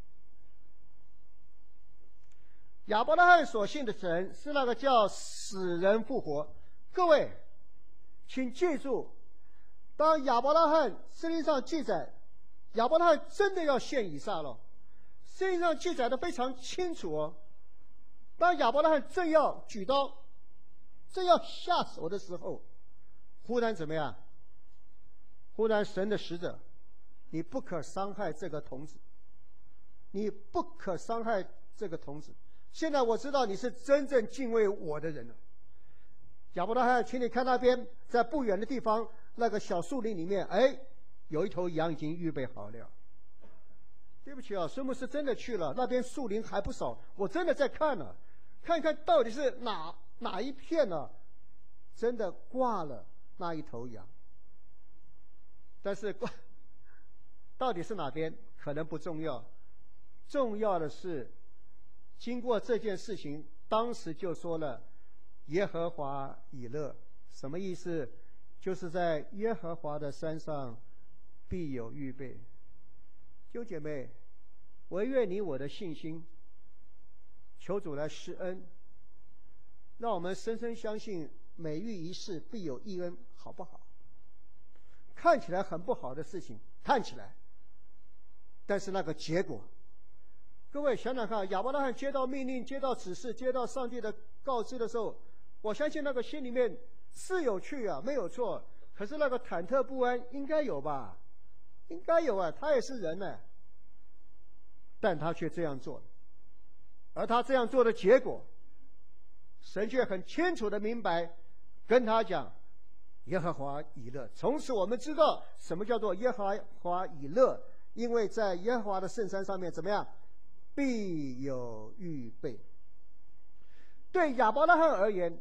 亚伯拉罕所信的神是那个叫死人复活。各位请记住，当亚伯拉罕圣经上记载亚伯拉罕真的要献以撒了，圣经上记载的非常清楚哦。当亚伯拉罕正要举刀正要下手的时候，忽然怎么样？忽然神的使者，你不可伤害这个童子，你不可伤害这个童子。现在我知道你是真正敬畏我的人了。亚伯拉罕，请你看那边，在不远的地方那个小树林里面，哎，有一头羊已经预备好了。对不起啊，孙牧师真的去了，那边树林还不少，我真的在看呢、啊，看看到底是哪哪一片呢、啊？真的挂了那一头羊。但是挂到底是哪边可能不重要，重要的是经过这件事情，当时就说了耶和华以勒，什么意思？就是在耶和华的山上必有预备。弟兄姐妹，惟愿你我的信心，求主来施恩，让我们深深相信每遇一事必有一恩，好不好？看起来很不好的事情，看起来，但是那个结果，各位想想看，亚伯拉罕接到命令、接到指示、接到上帝的告知的时候，我相信那个心里面是有趣啊，没有错。可是那个忐忑不安应该有吧？应该有啊，他也是人呢。但他却这样做了，而他这样做的结果，神却很清楚的明白，跟他讲耶和华以勒。从此我们知道什么叫做耶和华以勒，因为在耶和华的圣山上面怎么样？必有预备。对亚伯拉罕而言，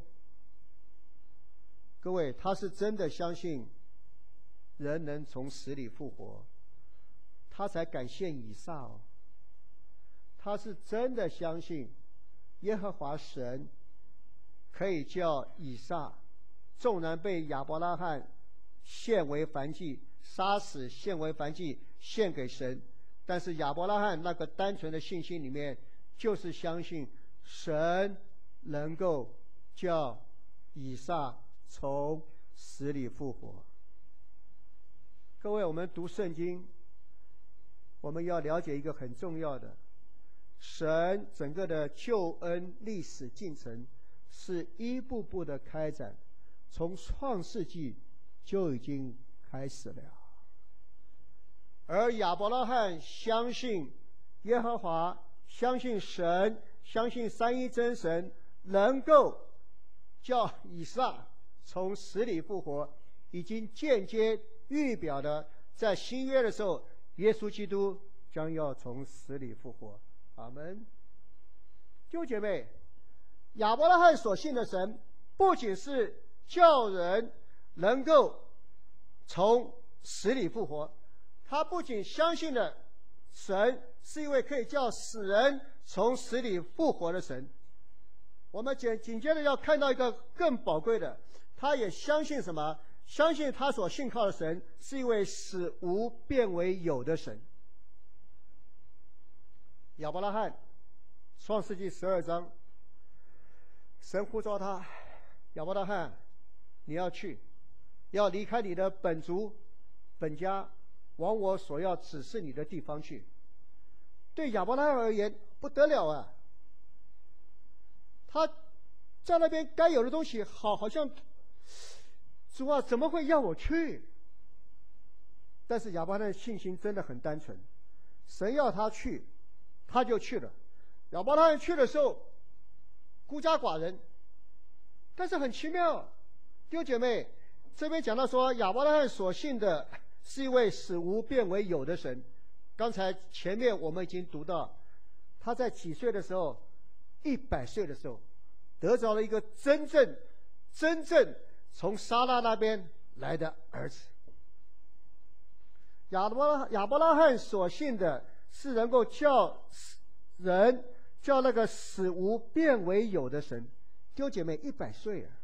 各位，他是真的相信人能从死里复活，他才敢献以撒哦。他是真的相信耶和华神可以叫以撒，纵然被亚伯拉罕献为燔祭，杀死献为燔祭献给神，但是亚伯拉罕那个单纯的信心里面，就是相信神能够叫以撒从死里复活。各位，我们读圣经，我们要了解一个很重要的，神整个的救恩历史进程是一步步的开展，从创世纪就已经开始了。而亚伯拉罕相信耶和华，相信神， 相信三一真神能够叫以撒从死里复活，已经间接预表的在新约的时候，耶稣基督将要从死里复活。阿门。弟兄姐妹，亚伯拉罕所信的神不仅是叫人能够从死里复活，他不仅相信了神是一位可以叫死人从死里复活的神，我们紧紧接着要看到一个更宝贵的，他也相信什么？相信他所信靠的神是一位使无变为有的神。亚伯拉罕，创世纪十二章，神呼召他，亚伯拉罕，你要去，要离开你的本族、本家，往我所要指示你的地方去。对亚伯拉罕而言，不得了啊！他在那边该有的东西，好好像主啊，怎么会要我去？但是亚伯拉罕的信心真的很单纯，神要他去，他就去了。亚伯拉罕去的时候，孤家寡人，但是很奇妙，弟兄姐妹，这边讲到说亚伯拉罕所信的是一位使无变为有的神。刚才前面我们已经读到，他在几岁的时候，一百岁的时候，得着了一个真正、真正从撒拉那边来的儿子。亚伯拉亚伯拉罕所信的是能够叫人叫那个使无变为有的神。弟兄姐妹，一百岁啊！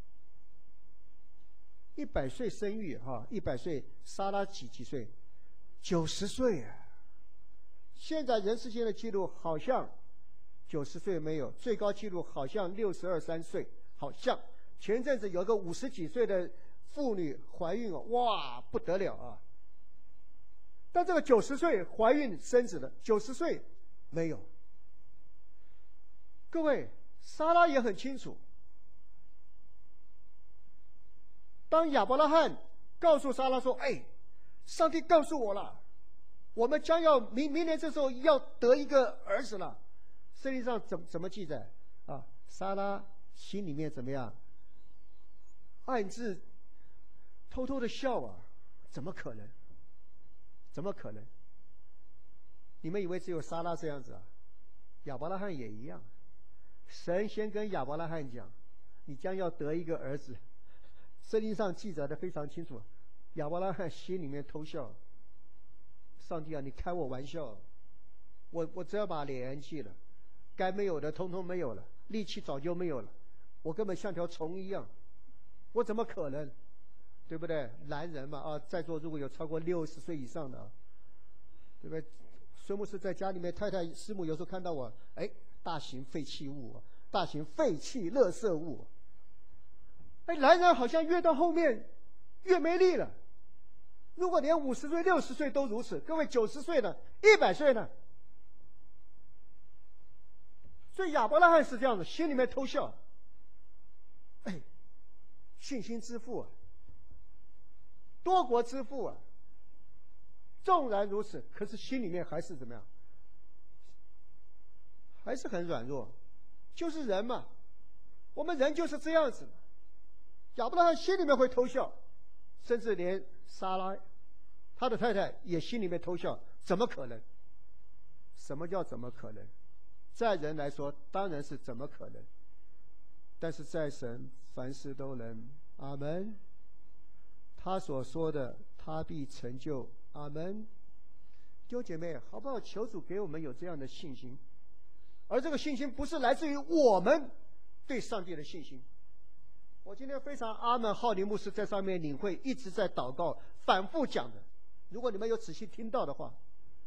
一百岁生育哈，一百岁撒拉几几岁？九十岁啊！现在人世间的记录好像九十岁没有，最高纪录好像六十二三岁，好像前阵子有个五十几岁的妇女怀孕哦，哇，不得了啊！但这个九十岁怀孕生子的，九十岁没有。各位，撒拉也很清楚，当亚伯拉罕告诉撒拉说：“哎，上帝告诉我了，我们将要明明年这时候要得一个儿子了。”圣经上怎怎么记载啊？撒拉心里面怎么样？暗自偷偷的笑啊！怎么可能？怎么可能？你们以为只有撒拉这样子啊？亚伯拉罕也一样。神先跟亚伯拉罕讲：“你将要得一个儿子。”圣经上记载的非常清楚。亚伯拉罕心里面偷笑：“上帝啊，你开我玩笑！我我只要把脸圆气了。”该没有的通通没有了，力气早就没有了，我根本像条虫一样，我怎么可能？对不对？男人嘛啊，在座如果有超过六十岁以上的，对不对？孙牧师在家里面，太太师母有时候看到我，哎，大型废弃物，大型废弃垃圾物。哎，男人好像越到后面越没力了。如果连五十岁、六十岁都如此，各位九十岁呢，一百岁呢？所以亚伯拉罕是这样子，心里面偷笑。哎，信心之父啊，多国之父啊。纵然如此，可是心里面还是怎么样？还是很软弱，就是人嘛，我们人就是这样子嘛。亚伯拉罕心里面会偷笑，甚至连撒拉，他的太太也心里面偷笑，怎么可能？什么叫怎么可能？在人来说，当然是怎么可能？但是在神，凡事都能。阿门。他所说的，他必成就。阿门。弟兄姐妹，好不好？求主给我们有这样的信心，而这个信心不是来自于我们对上帝的信心。我今天非常阿门，浩林牧师在上面领会，一直在祷告，反复讲的。如果你们有仔细听到的话，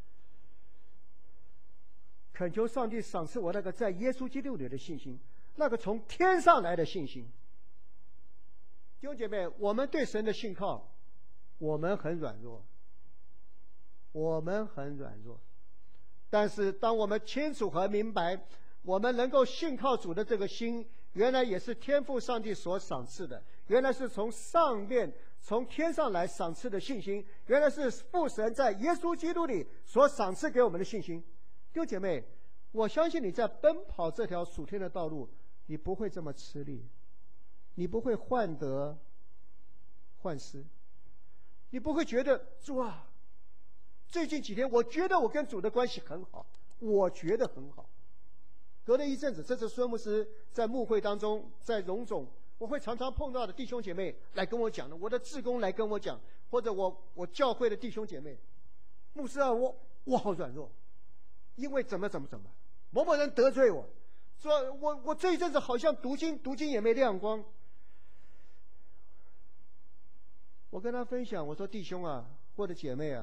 恳求上帝赏赐我那个在耶稣基督里的信心，那个从天上来的信心。弟兄姐妹，我们对神的信靠，我们很软弱，我们很软弱。但是当我们清楚和明白，我们能够信靠主的这个心，原来也是天父上帝所赏赐的，原来是从上面从天上来赏赐的信心，原来是父神在耶稣基督里所赏赐给我们的信心。弟兄姐妹， 我相信你在奔跑这条属天的道路，你不会这么吃力，你不会患得患失，你不会觉得主啊，最近几天我觉得我跟主的关系很好，我觉得很好。隔了一阵子，这是孙牧师在牧会当中，在荣总，我会常常碰到的弟兄姐妹来跟我讲的，我的志工来跟我讲，或者我我教会的弟兄姐妹，牧师啊，我我好软弱，因为怎么怎么怎么，某某人得罪我，说我我这一阵子好像读经读经也没亮光。我跟他分享，我说弟兄啊，或者姐妹啊，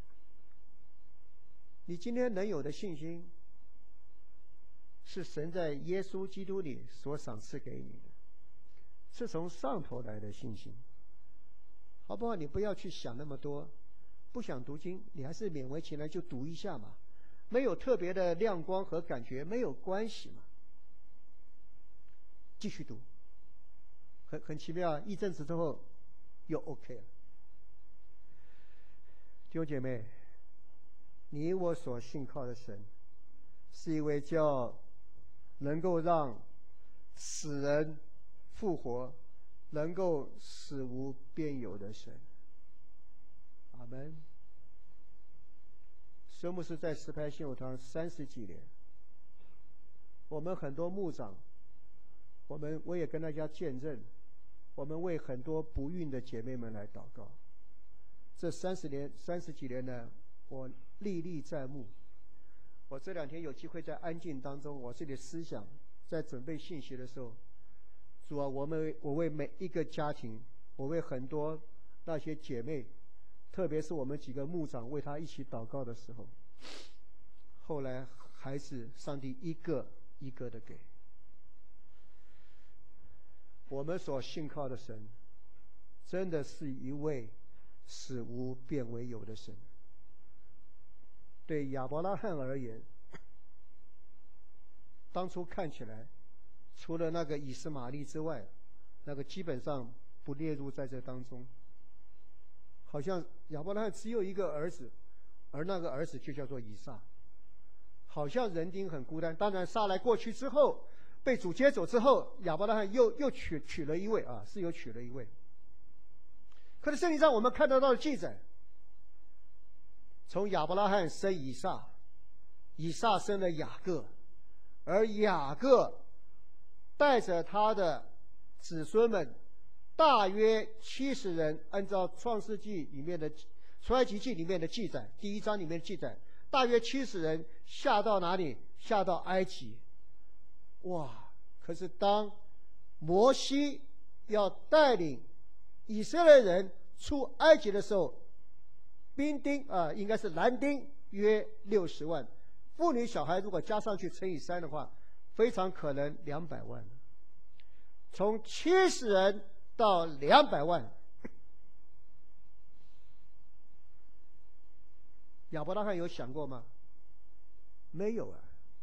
你今天能有的信心，是神在耶稣基督里所赏赐给你的，是从上头来的信心，好不好？你不要去想那么多，不想读经，你还是勉为其难就读一下嘛，没有特别的亮光和感觉没有关系嘛，继续读，很很奇妙，一阵子之后又 OK 了。弟兄姐妹，你我所信靠的神，是一位叫能够让死人复活，能够使无变有的神。阿门。孙牧师在石牌信友堂三十几年，我们很多牧长，我们我也跟大家见证，我们为很多不孕的姐妹们来祷告。这三十年三十几年呢，我历历在目。我这两天有机会在安静当中，我自己的思想在准备信息的时候，主啊，我们我为每一个家庭，我为很多那些姐妹，特别是我们几个牧长为他一起祷告的时候，后来还是上帝一个一个的给。我们所信靠的神，真的是一位使无变为有的神。对亚伯拉罕而言，当初看起来，除了那个以实玛利之外，那个基本上不列入在这当中。好像亚伯拉罕只有一个儿子，而那个儿子就叫做以撒。好像人丁很孤单。当然，撒来过去之后，被主接走之后，亚伯拉罕又又娶娶了一位啊，是有娶了一位。可是圣经上我们看得到的记载，从亚伯拉罕生以撒，以撒生了雅各，而雅各带着他的子孙们大约七十人，按照创世纪里面的出埃及记里面的记载，第一章里面的记载，大约七十人下到哪里？下到埃及。哇！可是当摩西要带领以色列人出埃及的时候，兵丁啊、呃，应该是男丁约六十万，妇女小孩如果加上去乘以三的话，非常可能两百万。从七十人到两百万，亚伯拉罕有想过吗？没有啊。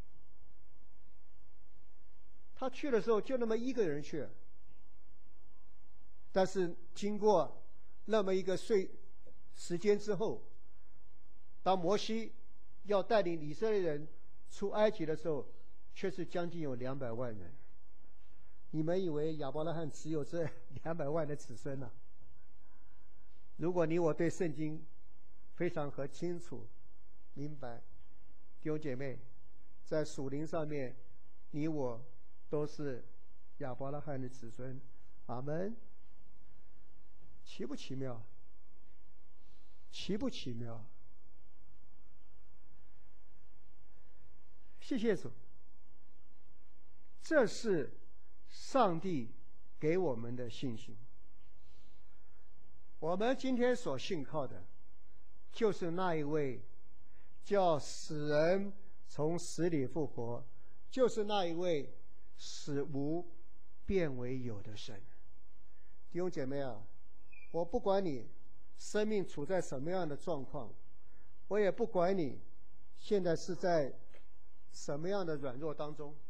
他去的时候就那么一个人去，但是经过那么一个岁时间之后，当摩西要带领以色列人出埃及的时候，却是将近有两百万人。你们以为亚伯拉罕只有这两百万的子孙呢、啊？如果你我对圣经非常和清楚明白，弟兄姐妹，在属灵上面，你我都是亚伯拉罕的子孙。阿门。奇不奇妙？奇不奇妙？谢谢主，这是上帝给我们的信心。我们今天所信靠的，就是那一位叫死人从死里复活，就是那一位使无变为有的神。弟兄姐妹啊，我不管你生命处在什么样的状况，我也不管你现在是在什么样的软弱当中。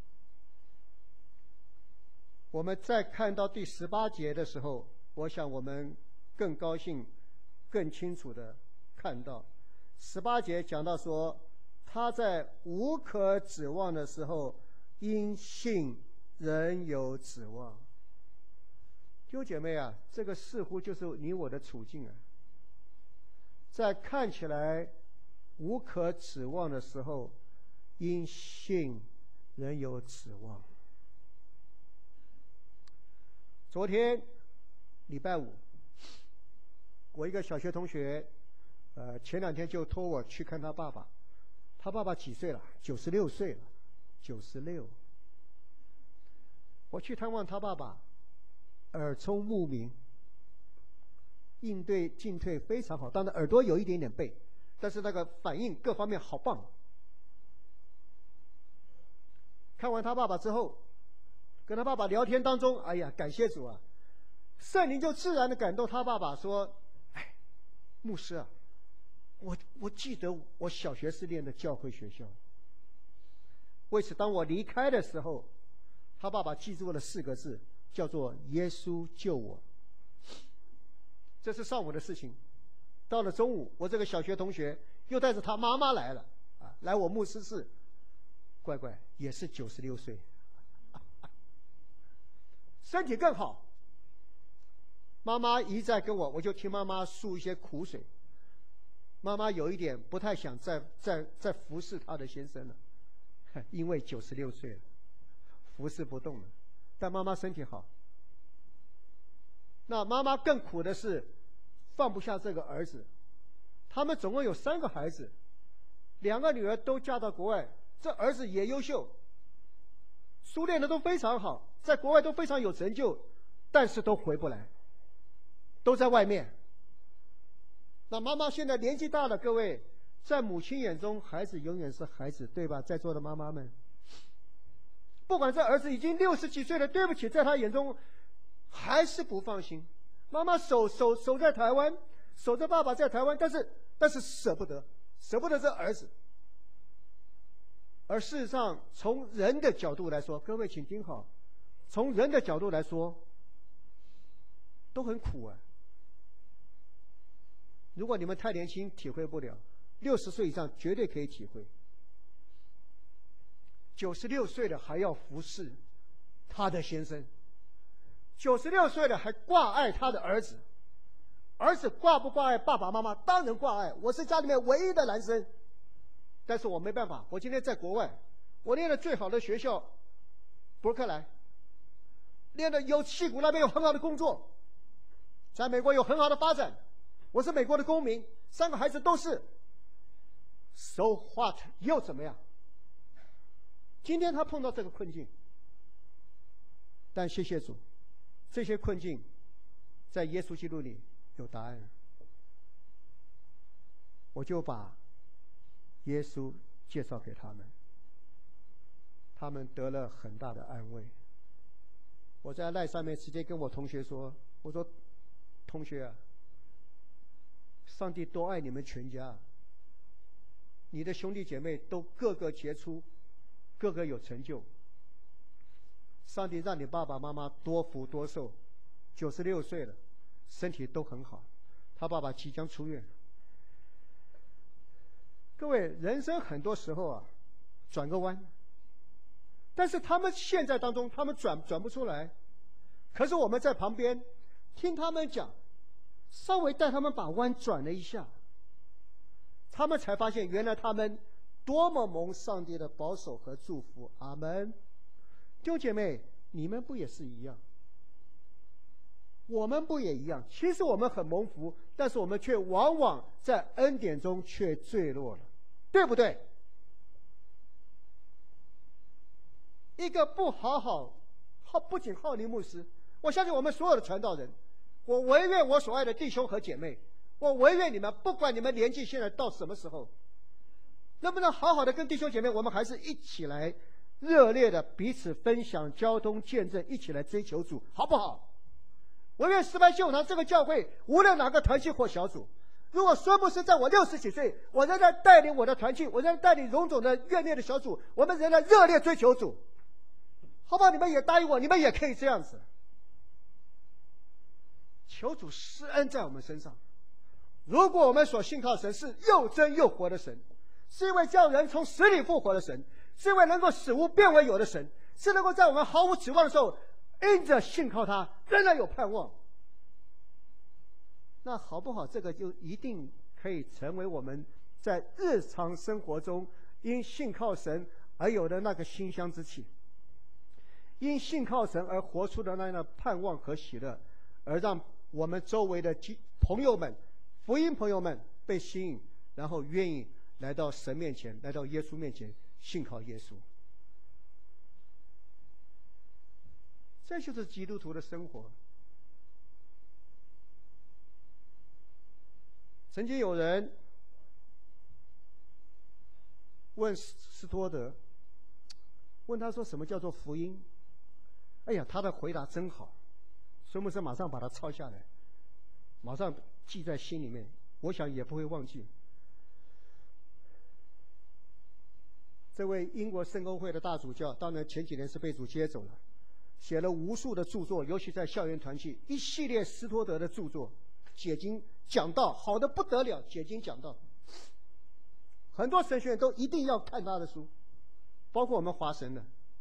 我们在看到第十八节的时候，我想我们更高兴更清楚地看到十八节讲到说， 他在无可指望的时候，因信仍有指望。弟兄姐妹啊，这个似乎就是你我的处境啊。在看起来无可指望的时候，因信仍有指望。昨天礼拜五，我一个小学同学，呃，前两天就托我去看他爸爸。他爸爸几岁了？九十六岁了，九十六。我去探望他爸爸，耳聪目明，应对进退非常好。当然耳朵有一点点背，但是那个反应各方面好棒。看完他爸爸之后，跟他爸爸聊天当中，哎呀，感谢主啊！圣灵就自然的感动他爸爸说：“哎，牧师啊，我我记得我小学是念的教会学校。为此，当我离开的时候，他爸爸记住了四个字，叫做‘耶稣救我’。这是上午的事情。到了中午，我这个小学同学又带着他妈妈来了，啊，来我牧师室。乖乖，也是九十六岁，身体更好。妈妈一再跟我，我就听妈妈诉一些苦水。妈妈有一点不太想再再再服侍她的先生了，因为九十六岁了，服侍不动了。但妈妈身体好。那妈妈更苦的是，放不下这个儿子。他们总共有三个孩子，两个女儿都嫁到国外，这儿子也优秀，书练的都非常好，在国外都非常有成就，但是都回不来，都在外面。那妈妈现在年纪大了，各位，在母亲眼中，孩子永远是孩子，对吧？在座的妈妈们，不管这儿子已经六十几岁了，对不起，在他眼中还是不放心。妈妈守守守在台湾，守着爸爸在台湾，但是但是舍不得，舍不得这儿子。而事实上，从人的角度来说，各位请听好，从人的角度来说，都很苦啊。如果你们太年轻，体会不了，六十岁以上绝对可以体会。九十六岁了还要服侍他的先生，九十六岁了还挂爱他的儿子，儿子挂不挂爱爸爸妈妈？当然挂爱，我是家里面唯一的男生，但是我没办法，我今天在国外，我念了最好的学校，伯克莱，念的有矽谷那边有很好的工作，在美国有很好的发展，我是美国的公民，三个孩子都是 ，so what 又怎么样？今天他碰到这个困境，但谢谢主，这些困境在耶稣基督里有答案。我就把耶稣介绍给他们，他们得了很大的安慰。我在赖上面直接跟我同学说，我说同学啊，上帝多爱你们全家，你的兄弟姐妹都个个杰出，个个有成就，上帝让你爸爸妈妈多福多寿，九十六岁了，身体都很好，他爸爸即将出院。各位，人生很多时候啊，转个弯，但是他们现在当中，他们转转不出来，可是我们在旁边听他们讲，稍微带他们把弯转了一下，他们才发现原来他们多么蒙上帝的保守和祝福。阿门。弟兄姐妹，你们不也是一样？我们不也一样？其实我们很蒙福，但是我们却往往在恩典中却坠落了，对不对？一个不好好好，不仅浩林牧师，我相信我们所有的传道人，我唯愿我所爱的弟兄和姐妹，我唯愿你们，不管你们年纪现在到什么时候，能不能好好的跟弟兄姐妹，我们还是一起来热烈的彼此分享交通见证，一起来追求主，好不好？我愿石牌秀堂这个教会，无论哪个团契或小组，如果孙牧师在我六十几岁，我仍然带领我的团契，我仍然带领荣总的院内的小组，我们仍然热烈追求主，好不好？你们也答应我，你们也可以这样子。求主施恩在我们身上。如果我们所信靠的神是又真又活的神， 是一位叫人从死里复活的神，是一位能够使无变为有的神，是能够在我们毫无指望的时候，因着信靠他，仍然有盼望。那好不好？这个就一定可以成为我们在日常生活中因信靠神而有的那个馨香之气，因信靠神而活出的那样的盼望和喜乐，而让我们周围的朋友们、福音朋友们被吸引，然后愿意来到神面前，来到耶稣面前，信靠耶稣。这就是基督徒的生活。曾经有人问斯托德，问他说什么叫做福音？哎呀，他的回答真好，孙牧师马上把它抄下来，马上记在心里面，我想也不会忘记。这位英国圣公会的大主教，当然前几年是被主接走了，写了无数的著作，尤其在校园团契，一系列斯托德的著作，解经讲道好的不得了，解经讲道，很多神学院都一定要看他的书，包括我们华神的。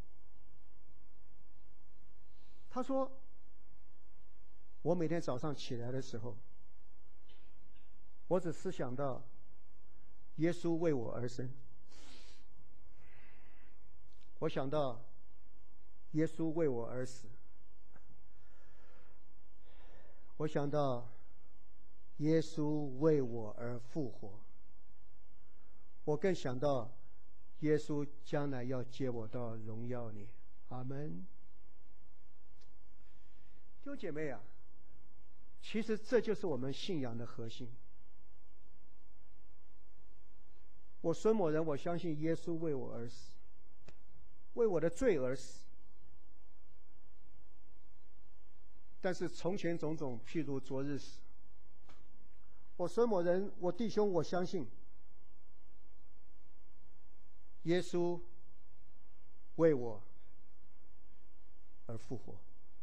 他说，我每天早上起来的时候，我只思想到耶稣为我而生，我想到耶稣为我而死，我想到耶稣为我而复活，我更想到耶稣将来要接我到荣耀里。阿们。弟兄姐妹啊，其实这就是我们信仰的核心。我孙某人，我相信耶稣为我而死，为我的罪而死。但是从前种种，譬如昨日死。我孙某人，我弟兄，我相信耶稣为我而复活。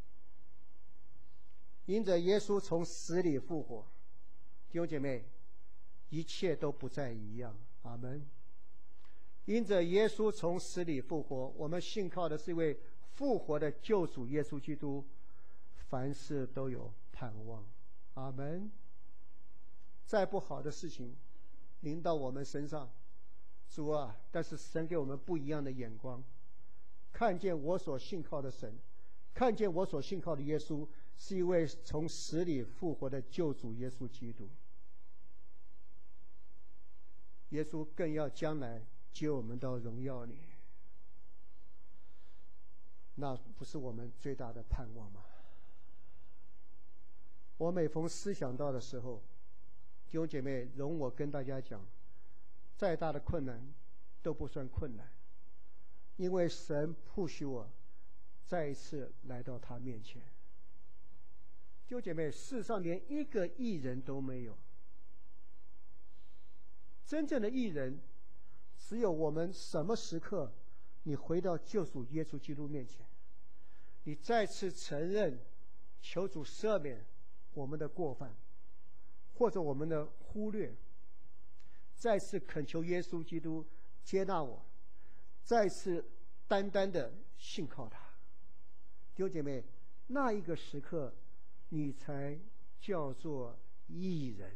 因着耶稣从死里复活，弟兄姐妹，一切都不再一样。阿们。因着耶稣从死里复活，我们信靠的是一位复活的救主耶稣基督，凡事都有盼望。阿们。再不好的事情临到我们身上，主啊，但是神给我们不一样的眼光，看见我所信靠的神，看见我所信靠的耶稣是一位从死里复活的救主耶稣基督。耶稣更要将来接我们到荣耀里，那不是我们最大的盼望吗？我每逢思想到的时候，弟兄姐妹，容我跟大家讲，再大的困难都不算困难，因为神push许我再一次来到他面前。弟兄姐妹，世上连一个义人都没有，真正的义人只有我们什么时刻你回到救主耶稣基督面前，你再次承认求主赦免我们的过犯或者我们的忽略，再次恳求耶稣基督接纳我，再次单单的信靠他。弟兄姐妹，那一个时刻你才叫做义人。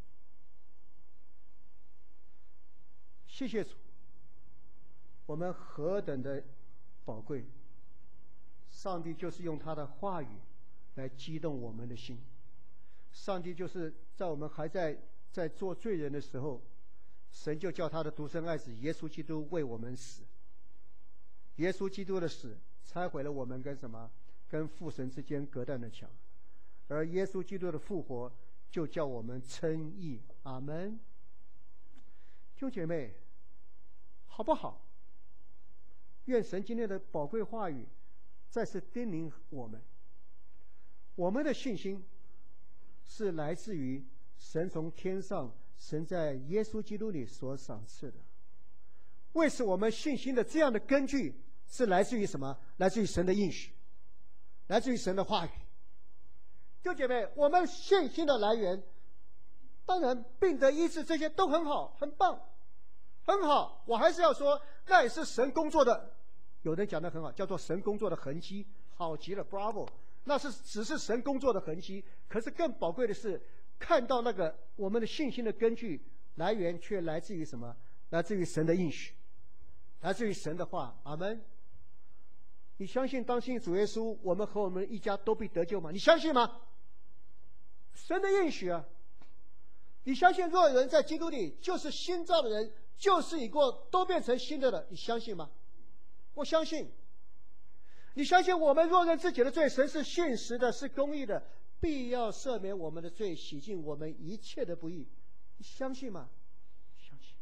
谢谢主，我们何等的宝贵！上帝就是用他的话语来激动我们的心，上帝就是在我们还在在做罪人的时候，神就叫他的独生爱子耶稣基督为我们死。耶稣基督的死拆毁了我们跟什么？跟父神之间隔断的墙，而耶稣基督的复活就叫我们称义。阿们。弟兄姐妹，好不好？愿神今天的宝贵话语再次叮咛我们，我们的信心是来自于神从天上，神在耶稣基督里所赏赐的。为使我们信心的这样的根据是来自于什么？来自于神的应许，来自于神的话语。弟兄姐妹，我们信心的来源，当然病得医治，这些都很好，很棒。 很好，我还是要说，那也是神工作的。有人讲得很好，叫做神工作的痕迹，好极了 ，Bravo。那是只是神工作的痕迹，可是更宝贵的是，看到那个我们的信心的根据来源，却来自于什么？来自于神的应许，来自于神的话。阿门。你相信当信主耶稣，我们和我们一家都必得救吗？你相信吗？神的应许啊！你相信若有人在基督里，就是新造的人，旧事已过，都变成新的了。你相信吗？我相信。你相信我们若认自己的罪，神是信实的，是公义的，必要赦免我们的罪，洗净我们一切的不义。你相信吗？相信。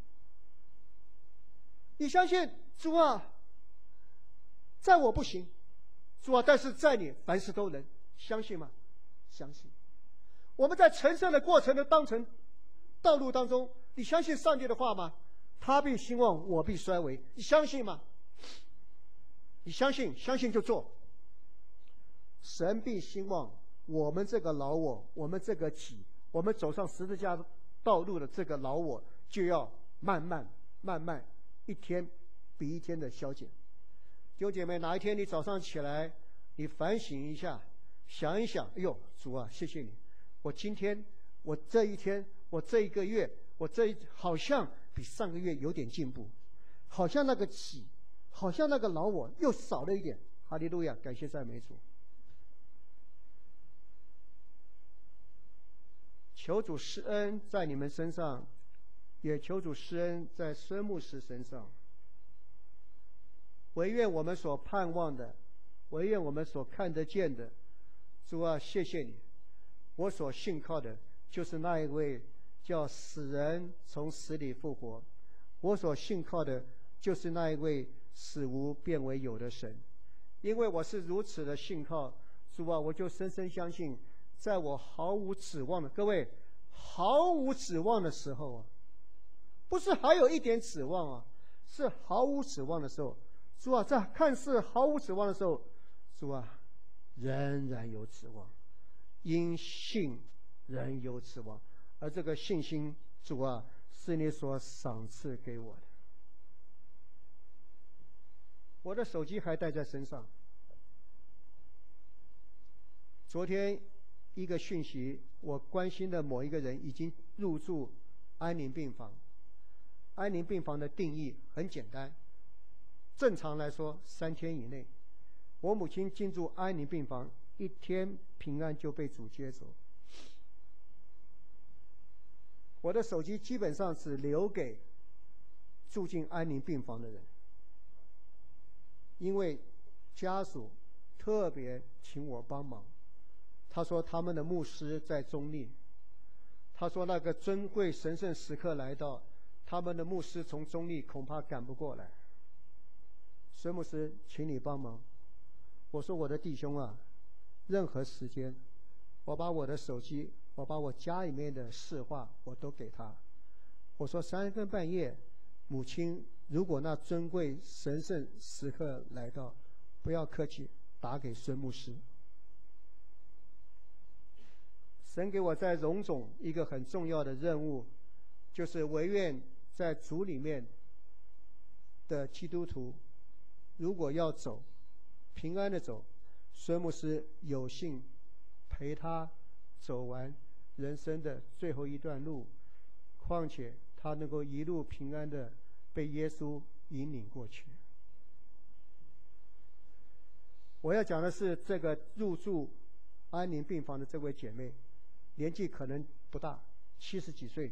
你相信主啊，在我不行，主啊，但是在你凡事都能。相信吗？相信。我们在成圣的过程的当成道路当中，你相信上帝的话吗？他必兴旺，我必衰微。你相信吗？你相信，相信就做。神必兴旺，我们这个老我，我们这个己，我们走上十字架道路的这个老我，就要慢慢慢慢一天比一天的消减。弟兄姐妹，哪一天你早上起来，你反省一下，想一想，哎呦，主啊，谢谢你，我今天，我这一天，我这一个月，我这一好像比上个月有点进步，好像那个己，好像那个老我又少了一点。哈利路亚，感谢赞美主。求主施恩在你们身上，也求主施恩在孙牧师身上。唯愿我们所盼望的，唯愿我们所看得见的，主啊，谢谢你。我所信靠的就是那一位叫死人从死里复活，我所信靠的就是那一位使无变为有的神。因为我是如此的信靠，主啊，我就深深相信，在我毫无指望的，各位，毫无指望的时候啊，不是还有一点指望啊，是毫无指望的时候，主啊，在看似毫无指望的时候，主啊，仍然有指望，因信仍有指望，而这个信心，主啊，是你所赏赐给我的。我的手机还带在身上。昨天一个讯息，我关心的某一个人已经入住安宁病房。安宁病房的定义很简单，正常来说三天以内。我母亲进入安宁病房，一天平安就被主接走。我的手机基本上只留给住进安宁病房的人，因为家属特别请我帮忙。他说他们的牧师在中立，他说那个尊贵神圣时刻来到，他们的牧师从中立恐怕赶不过来。孙牧师，请你帮忙。我说我的弟兄啊，任何时间，我把我的手机，我把我家里面的事话我都给他。我说三更半夜，母亲如果那尊贵神圣时刻来到，不要客气，打给孙牧师。神给我在荣总一个很重要的任务，就是唯愿在主里面的基督徒，如果要走，平安的走，孙牧师有幸陪他走完人生的最后一段路，况且他能够一路平安的被耶稣引领过去。我要讲的是这个入住安宁病房的这位姐妹，年纪可能不大，七十几岁，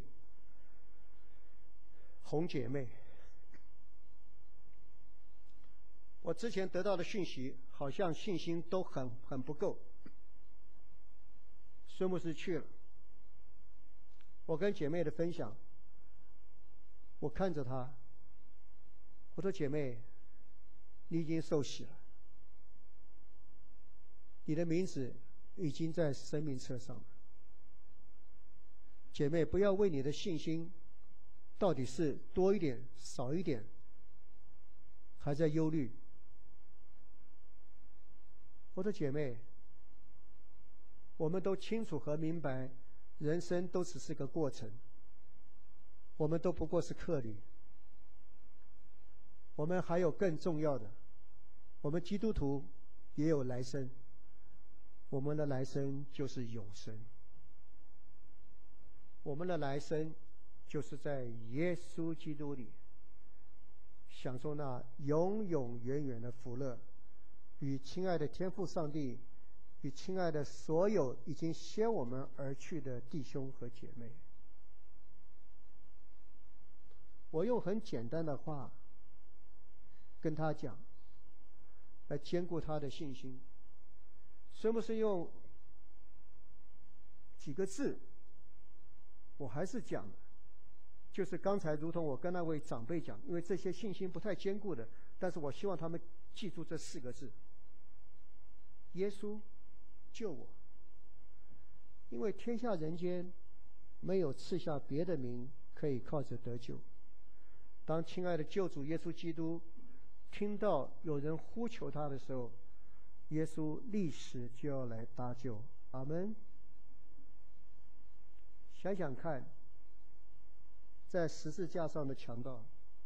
红姐妹。我之前得到的讯息，好像信心都很很不够。孙牧师去了，我跟姐妹的分享，我看着她，我说姐妹，你已经受洗了，你的名字已经在生命册上了。姐妹，不要为你的信心到底是多一点少一点还在忧虑。我说姐妹，我们都清楚和明白，人生都只是个过程，我们都不过是客旅， 我们还有更重要的，我们基督徒也有来生，我们的来生就是永生。我们的来生就是在耶稣基督里享受那永永远远的福乐，与亲爱的天父上帝，与亲爱的所有已经先我们而去的弟兄和姐妹。我用很简单的话跟他讲，来兼顾他的信心。是不是用几个字？我还是讲，就是刚才如同我跟那位长辈讲，因为这些信心不太坚固的，但是我希望他们记住这四个字：耶稣救我。因为天下人间没有赐下别的名可以靠着得救。当亲爱的救主耶稣基督听到有人呼求他的时候，耶稣立时就要来搭救。阿们。想想看，在十字架上的强盗，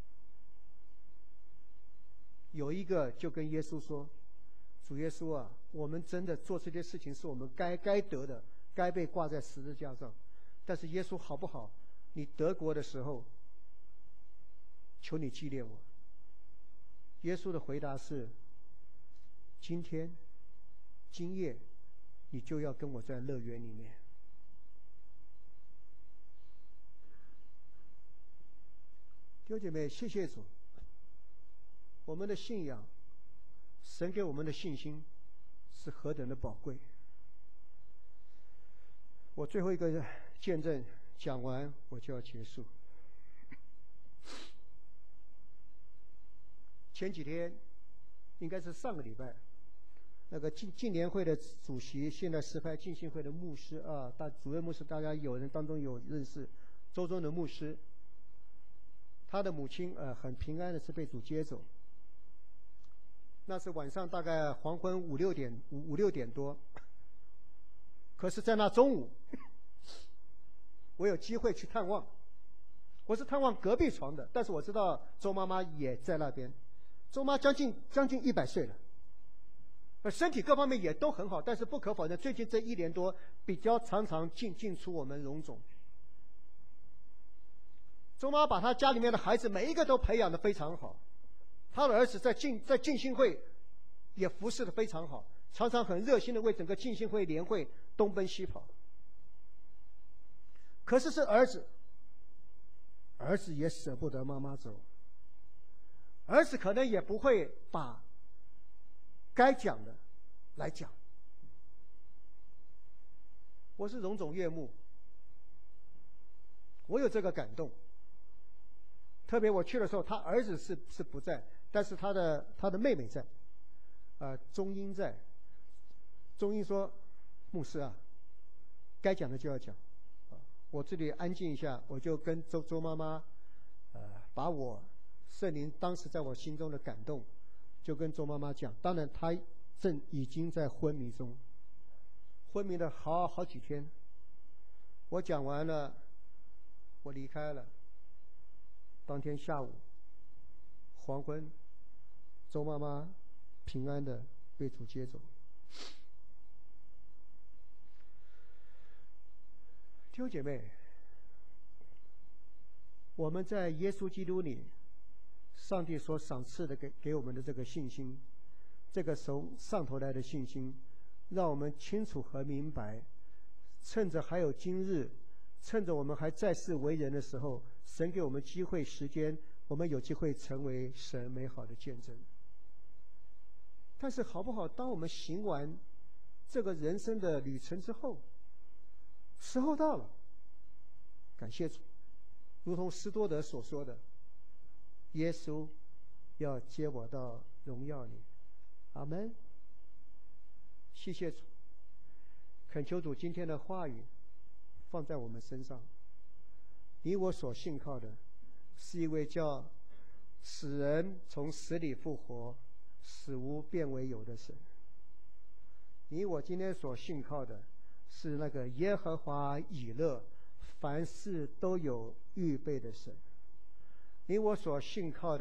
有一个就跟耶稣说：“主耶稣啊，我们真的做这些事情是我们该该得的，该被挂在十字架上。但是耶稣好不好？你得国的时候，求你纪念我。”耶稣的回答是：“今天、今夜，你就要跟我在乐园里面。”弟兄姐妹，谢谢主。我们的信仰，神给我们的信心，是何等的宝贵。我最后一个见证讲完，我就要结束。前几天，应该是上个礼拜，那个进进联会的主席，现在实派浸信会的牧师啊，大主任牧师，大家有人当中有认识，周中的牧师。他的母亲呃很平安的是被主接走。那是晚上大概黄昏五六点五五六点多。可是，在那中午，我有机会去探望。我是探望隔壁床的，但是我知道周妈妈也在那边。周妈将近将近一百岁了，呃，身体各方面也都很好，但是不可否认，最近这一年多比较常常进进出我们荣总。周妈把她家里面的孩子每一个都培养得非常好，她的儿子在浸在浸信会也服侍得非常好，常常很热心的为整个浸信会联会东奔西跑。可是是儿子，儿子也舍不得妈妈走，儿子可能也不会把该讲的来讲。我是荣总岳母，我有这个感动。特别我去的时候，他儿子是是不在，但是他的他的妹妹在，啊、呃，钟英在。钟英说：“牧师啊，该讲的就要讲，啊，我这里安静一下，我就跟周周妈妈，呃，把我圣灵当时在我心中的感动，就跟周妈妈讲。当然，她正已经在昏迷中，昏迷了好好几天。我讲完了，我离开了。当天下午，黄昏，周妈妈平安的被主接走。弟兄姐妹，我们在耶稣基督里，上帝所赏赐的给给我们的这个信心，这个从上头来的信心，让我们清楚和明白，趁着还有今日，趁着我们还在世为人的时候，神给我们机会时间，我们有机会成为神美好的见证。但是好不好，当我们行完这个人生的旅程之后，时候到了，感谢主，如同斯多德所说的，耶稣要接我到荣耀里。阿们。谢谢主，恳求主今天的话语放在我们身上。你我所信靠的是一位叫死人从死里复活，死无变为有的神。你我今天所信靠的是那个耶和华以勒，凡事都有预备的神。你我所信靠的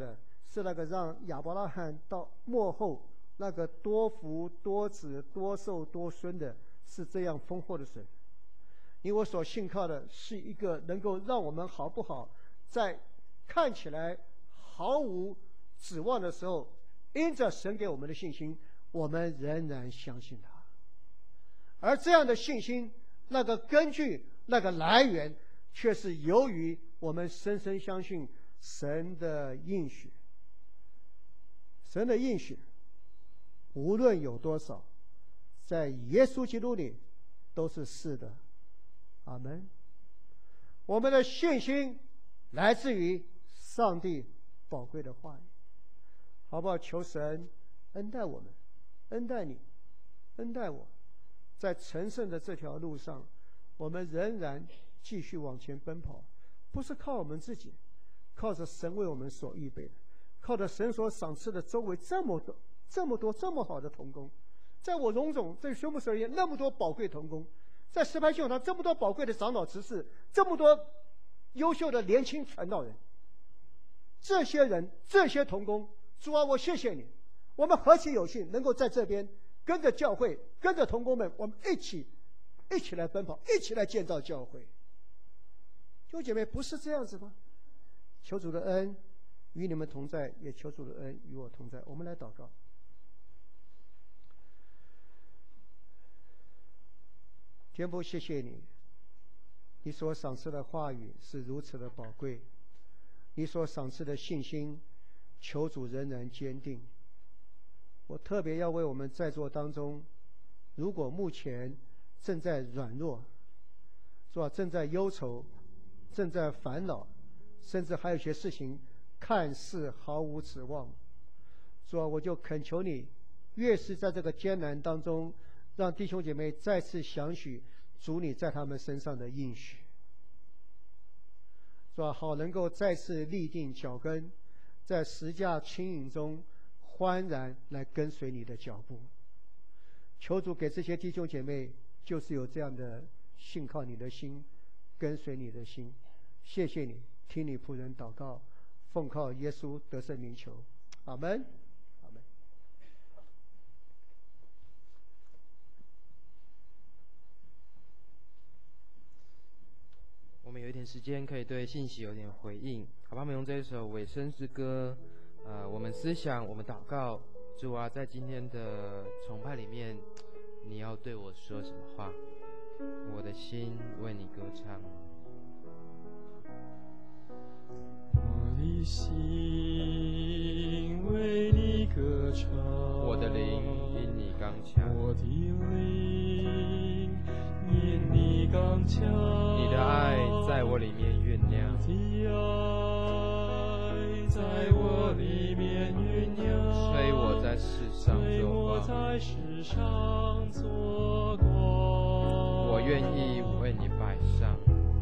是那个让亚伯拉罕到末后那个多福多子多寿多孙的，是这样丰厚的神。因为我所信靠的是一个能够让我们好不好，在看起来毫无指望的时候，因着神给我们的信心，我们仍然相信他。而这样的信心，那个根据、那个来源，却是由于我们深深相信神的应许。神的应许，无论有多少，在耶稣基督里都是是的。阿们。我们的信心来自于上帝宝贵的话语，好不好？求神恩待我们，恩待你，恩待我，在成圣的这条路上，我们仍然继续往前奔跑，不是靠我们自己，靠着神为我们所预备的，靠着神所赏赐的周围这么多、这么多、这么好的同工，在我荣总对宣牧师而言，那么多宝贵同工。在石牌教堂这么多宝贵的长老执事，这么多优秀的年轻传道人，这些人这些同工，主啊，我谢谢你，我们何其有幸能够在这边跟着教会，跟着同工们，我们一起一起来奔跑，一起来建造教会。弟兄姐妹，不是这样子吗？求主的恩与你们同在，也求主的恩与我同在。我们来祷告。天父，谢谢你，你所赏赐的话语是如此的宝贵，你所赏赐的信心，求主仍然坚定。我特别要为我们在座当中，如果目前正在软弱，是吧？正在忧愁，正在烦恼，甚至还有些事情看似毫无指望，是吧？我就恳求你，越是在这个艰难当中，让弟兄姐妹再次想许主你在他们身上的应许，是吧？好能够再次立定脚跟，在十架轻盈中欢然来跟随你的脚步。求主给这些弟兄姐妹，就是有这样的信靠你的心，跟随你的心。谢谢你，听你仆人祷告，奉靠耶稣得胜名求，阿们。 我们有一点时间可以对信息有点回应，好吧？我们用这一首尾声诗歌，呃，我们思想，我们祷告。主啊，在今天的崇拜里面，你要对我说什么话？我的心为你歌唱。 我的心为你歌唱， 我的灵因你刚强， 我的灵因你刚强， 你的爱在我里面酝酿， 你的爱在我里面酝酿， 催我在世上催做我在世上做光， 我愿意为你摆上，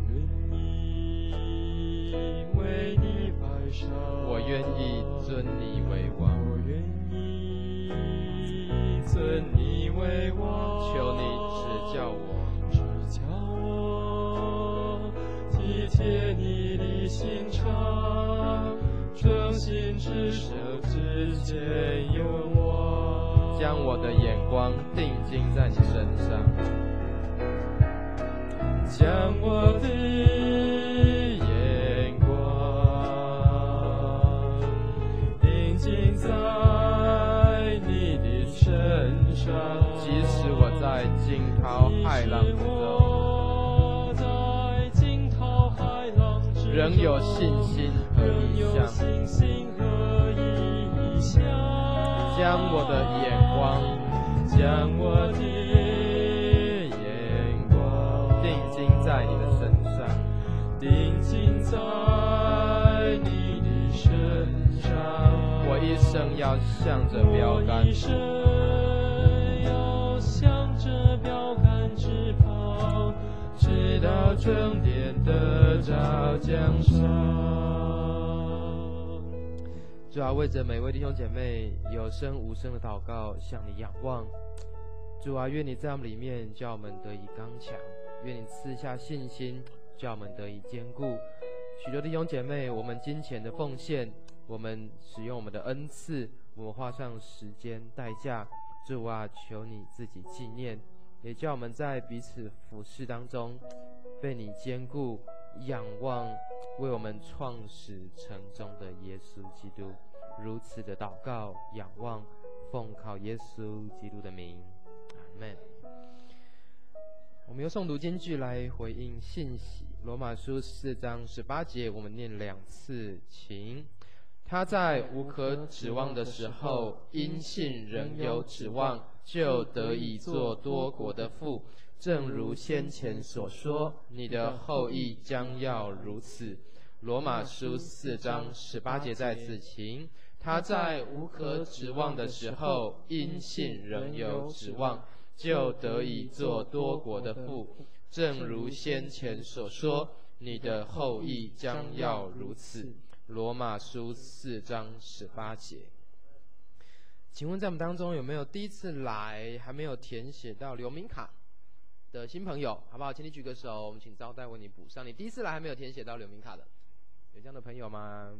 为你摆上， 我愿意尊你为王， 我愿意尊你为王， 求你指教我， 指教我，体贴你的心肠，诚心执守之间有我， 将我的眼光定睛在你身上， 将我的眼光定睛在你的身上， 即使我在惊涛骇浪之中，仍有信心和意向，将我的眼光， 将我的眼光定睛在你的身上， 定睛在你的身上。 我一生要向着标杆， 我一生要向着标杆直跑，直到终点得着奖赏。 主啊，为着每位弟兄姐妹有声无声的祷告，向你仰望。主啊，愿你在我们里面叫我们得以刚强，愿你赐下信心，叫我们得以坚固。许多弟兄姐妹，我们金钱的奉献我们使用我们的恩赐，我们花上时间代价。主啊，求你自己纪念，也叫我们在彼此服侍当中被你坚固，仰望为我们创始成终的耶稣基督。如此的祷告仰望，奉靠耶稣基督的名，阿们。我们用诵读金句来回应信息。罗马书四章十八节，我们念两次，请。他在无可指望的时候，因信仍有指望，就得以做多国的父。正如先前所说，你的后裔将要如此。罗马书四章十八节再次，请。他在无可指望的时候，因信仍有指望，就得以做多国的父。正如先前所说，你的后裔将要如此。罗马书四章十八节。请问在我们当中有没有第一次来还没有填写到留名卡的新朋友？好不好？请你举个手，我们请招待为你补上。你第一次来还没有填写到留名卡的，有这样的朋友吗？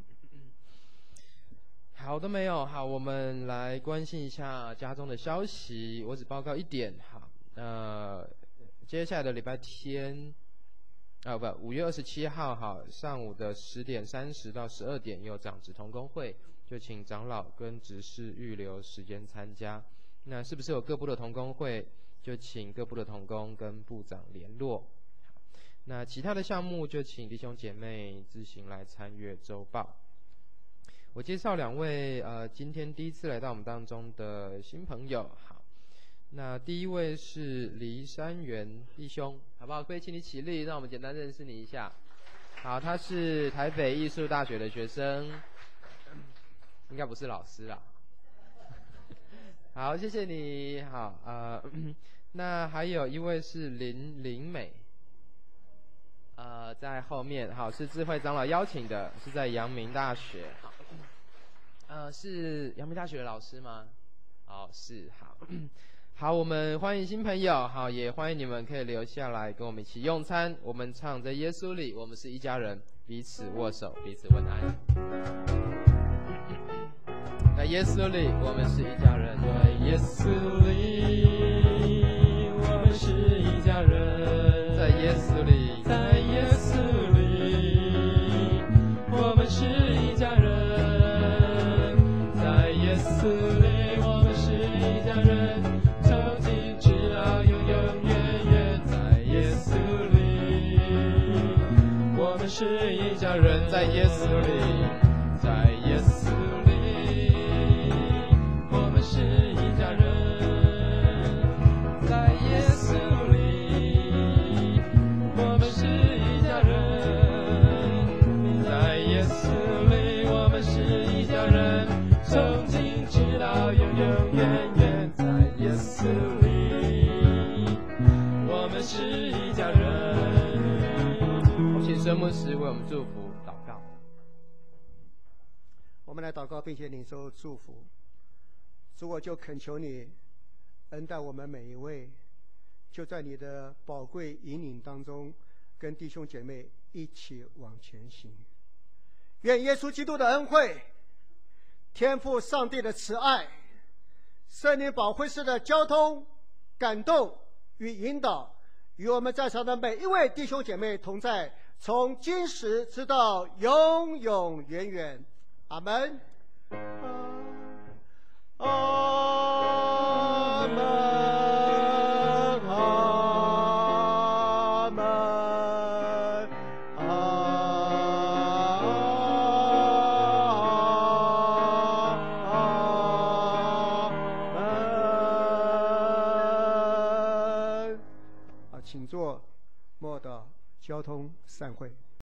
好的，没有。好，我们来关心一下家中的消息。我只报告一点。好，呃，接下来的礼拜天。啊不，五月二十七号，好，上午的十点三十到十二点有长子同工会，就请长老跟执事预留时间参加。那是不是有各部的同工会，就请各部的同工跟部长联络。那其他的项目就请弟兄姐妹自行来参阅周报。我介绍两位呃今天第一次来到我们当中的新朋友。好。那第一位是黎山元弟兄，好不好？可以请你起立，让我们简单认识你一下。好，他是台北艺术大学的学生，应该不是老师啦。好，谢谢你。好，呃，那还有一位是林林美，呃，在后面，好，是智慧长老邀请的，是在阳明大学。好，呃，是阳明大学的老师吗？哦，是，好。好，我们欢迎新朋友，好，也欢迎你们可以留下来跟我们一起用餐。我们唱在耶稣里，我们是一家人，彼此握手，彼此问安。在耶稣里，我们是一家人。 在耶稣里，我们是一家人。 在耶稣里， 在耶稣里，我们是一家人。在耶稣里，我们是一家人。是一家人， 在耶稣里， 在耶稣里，我们是一家人。在耶稣里，我们是一家人。在耶稣里，我们是一家人。从今直到永永远远，在耶稣里，我们是一家人。 请孙牧师为我们祝福祷告。 我们来祷告，并且领受祝福。主，我就恳求你恩待我们每一位，就在你的宝贵引领当中，跟弟兄姐妹一起往前行。愿耶稣基督的恩惠、天父上帝的慈爱、圣灵保惠师的交通、感动与引导，与我们在场的每一位弟兄姐妹同在，从今时直到永永远远。阿门。阿门。阿门。阿门。啊，请坐，默祷，交通散会。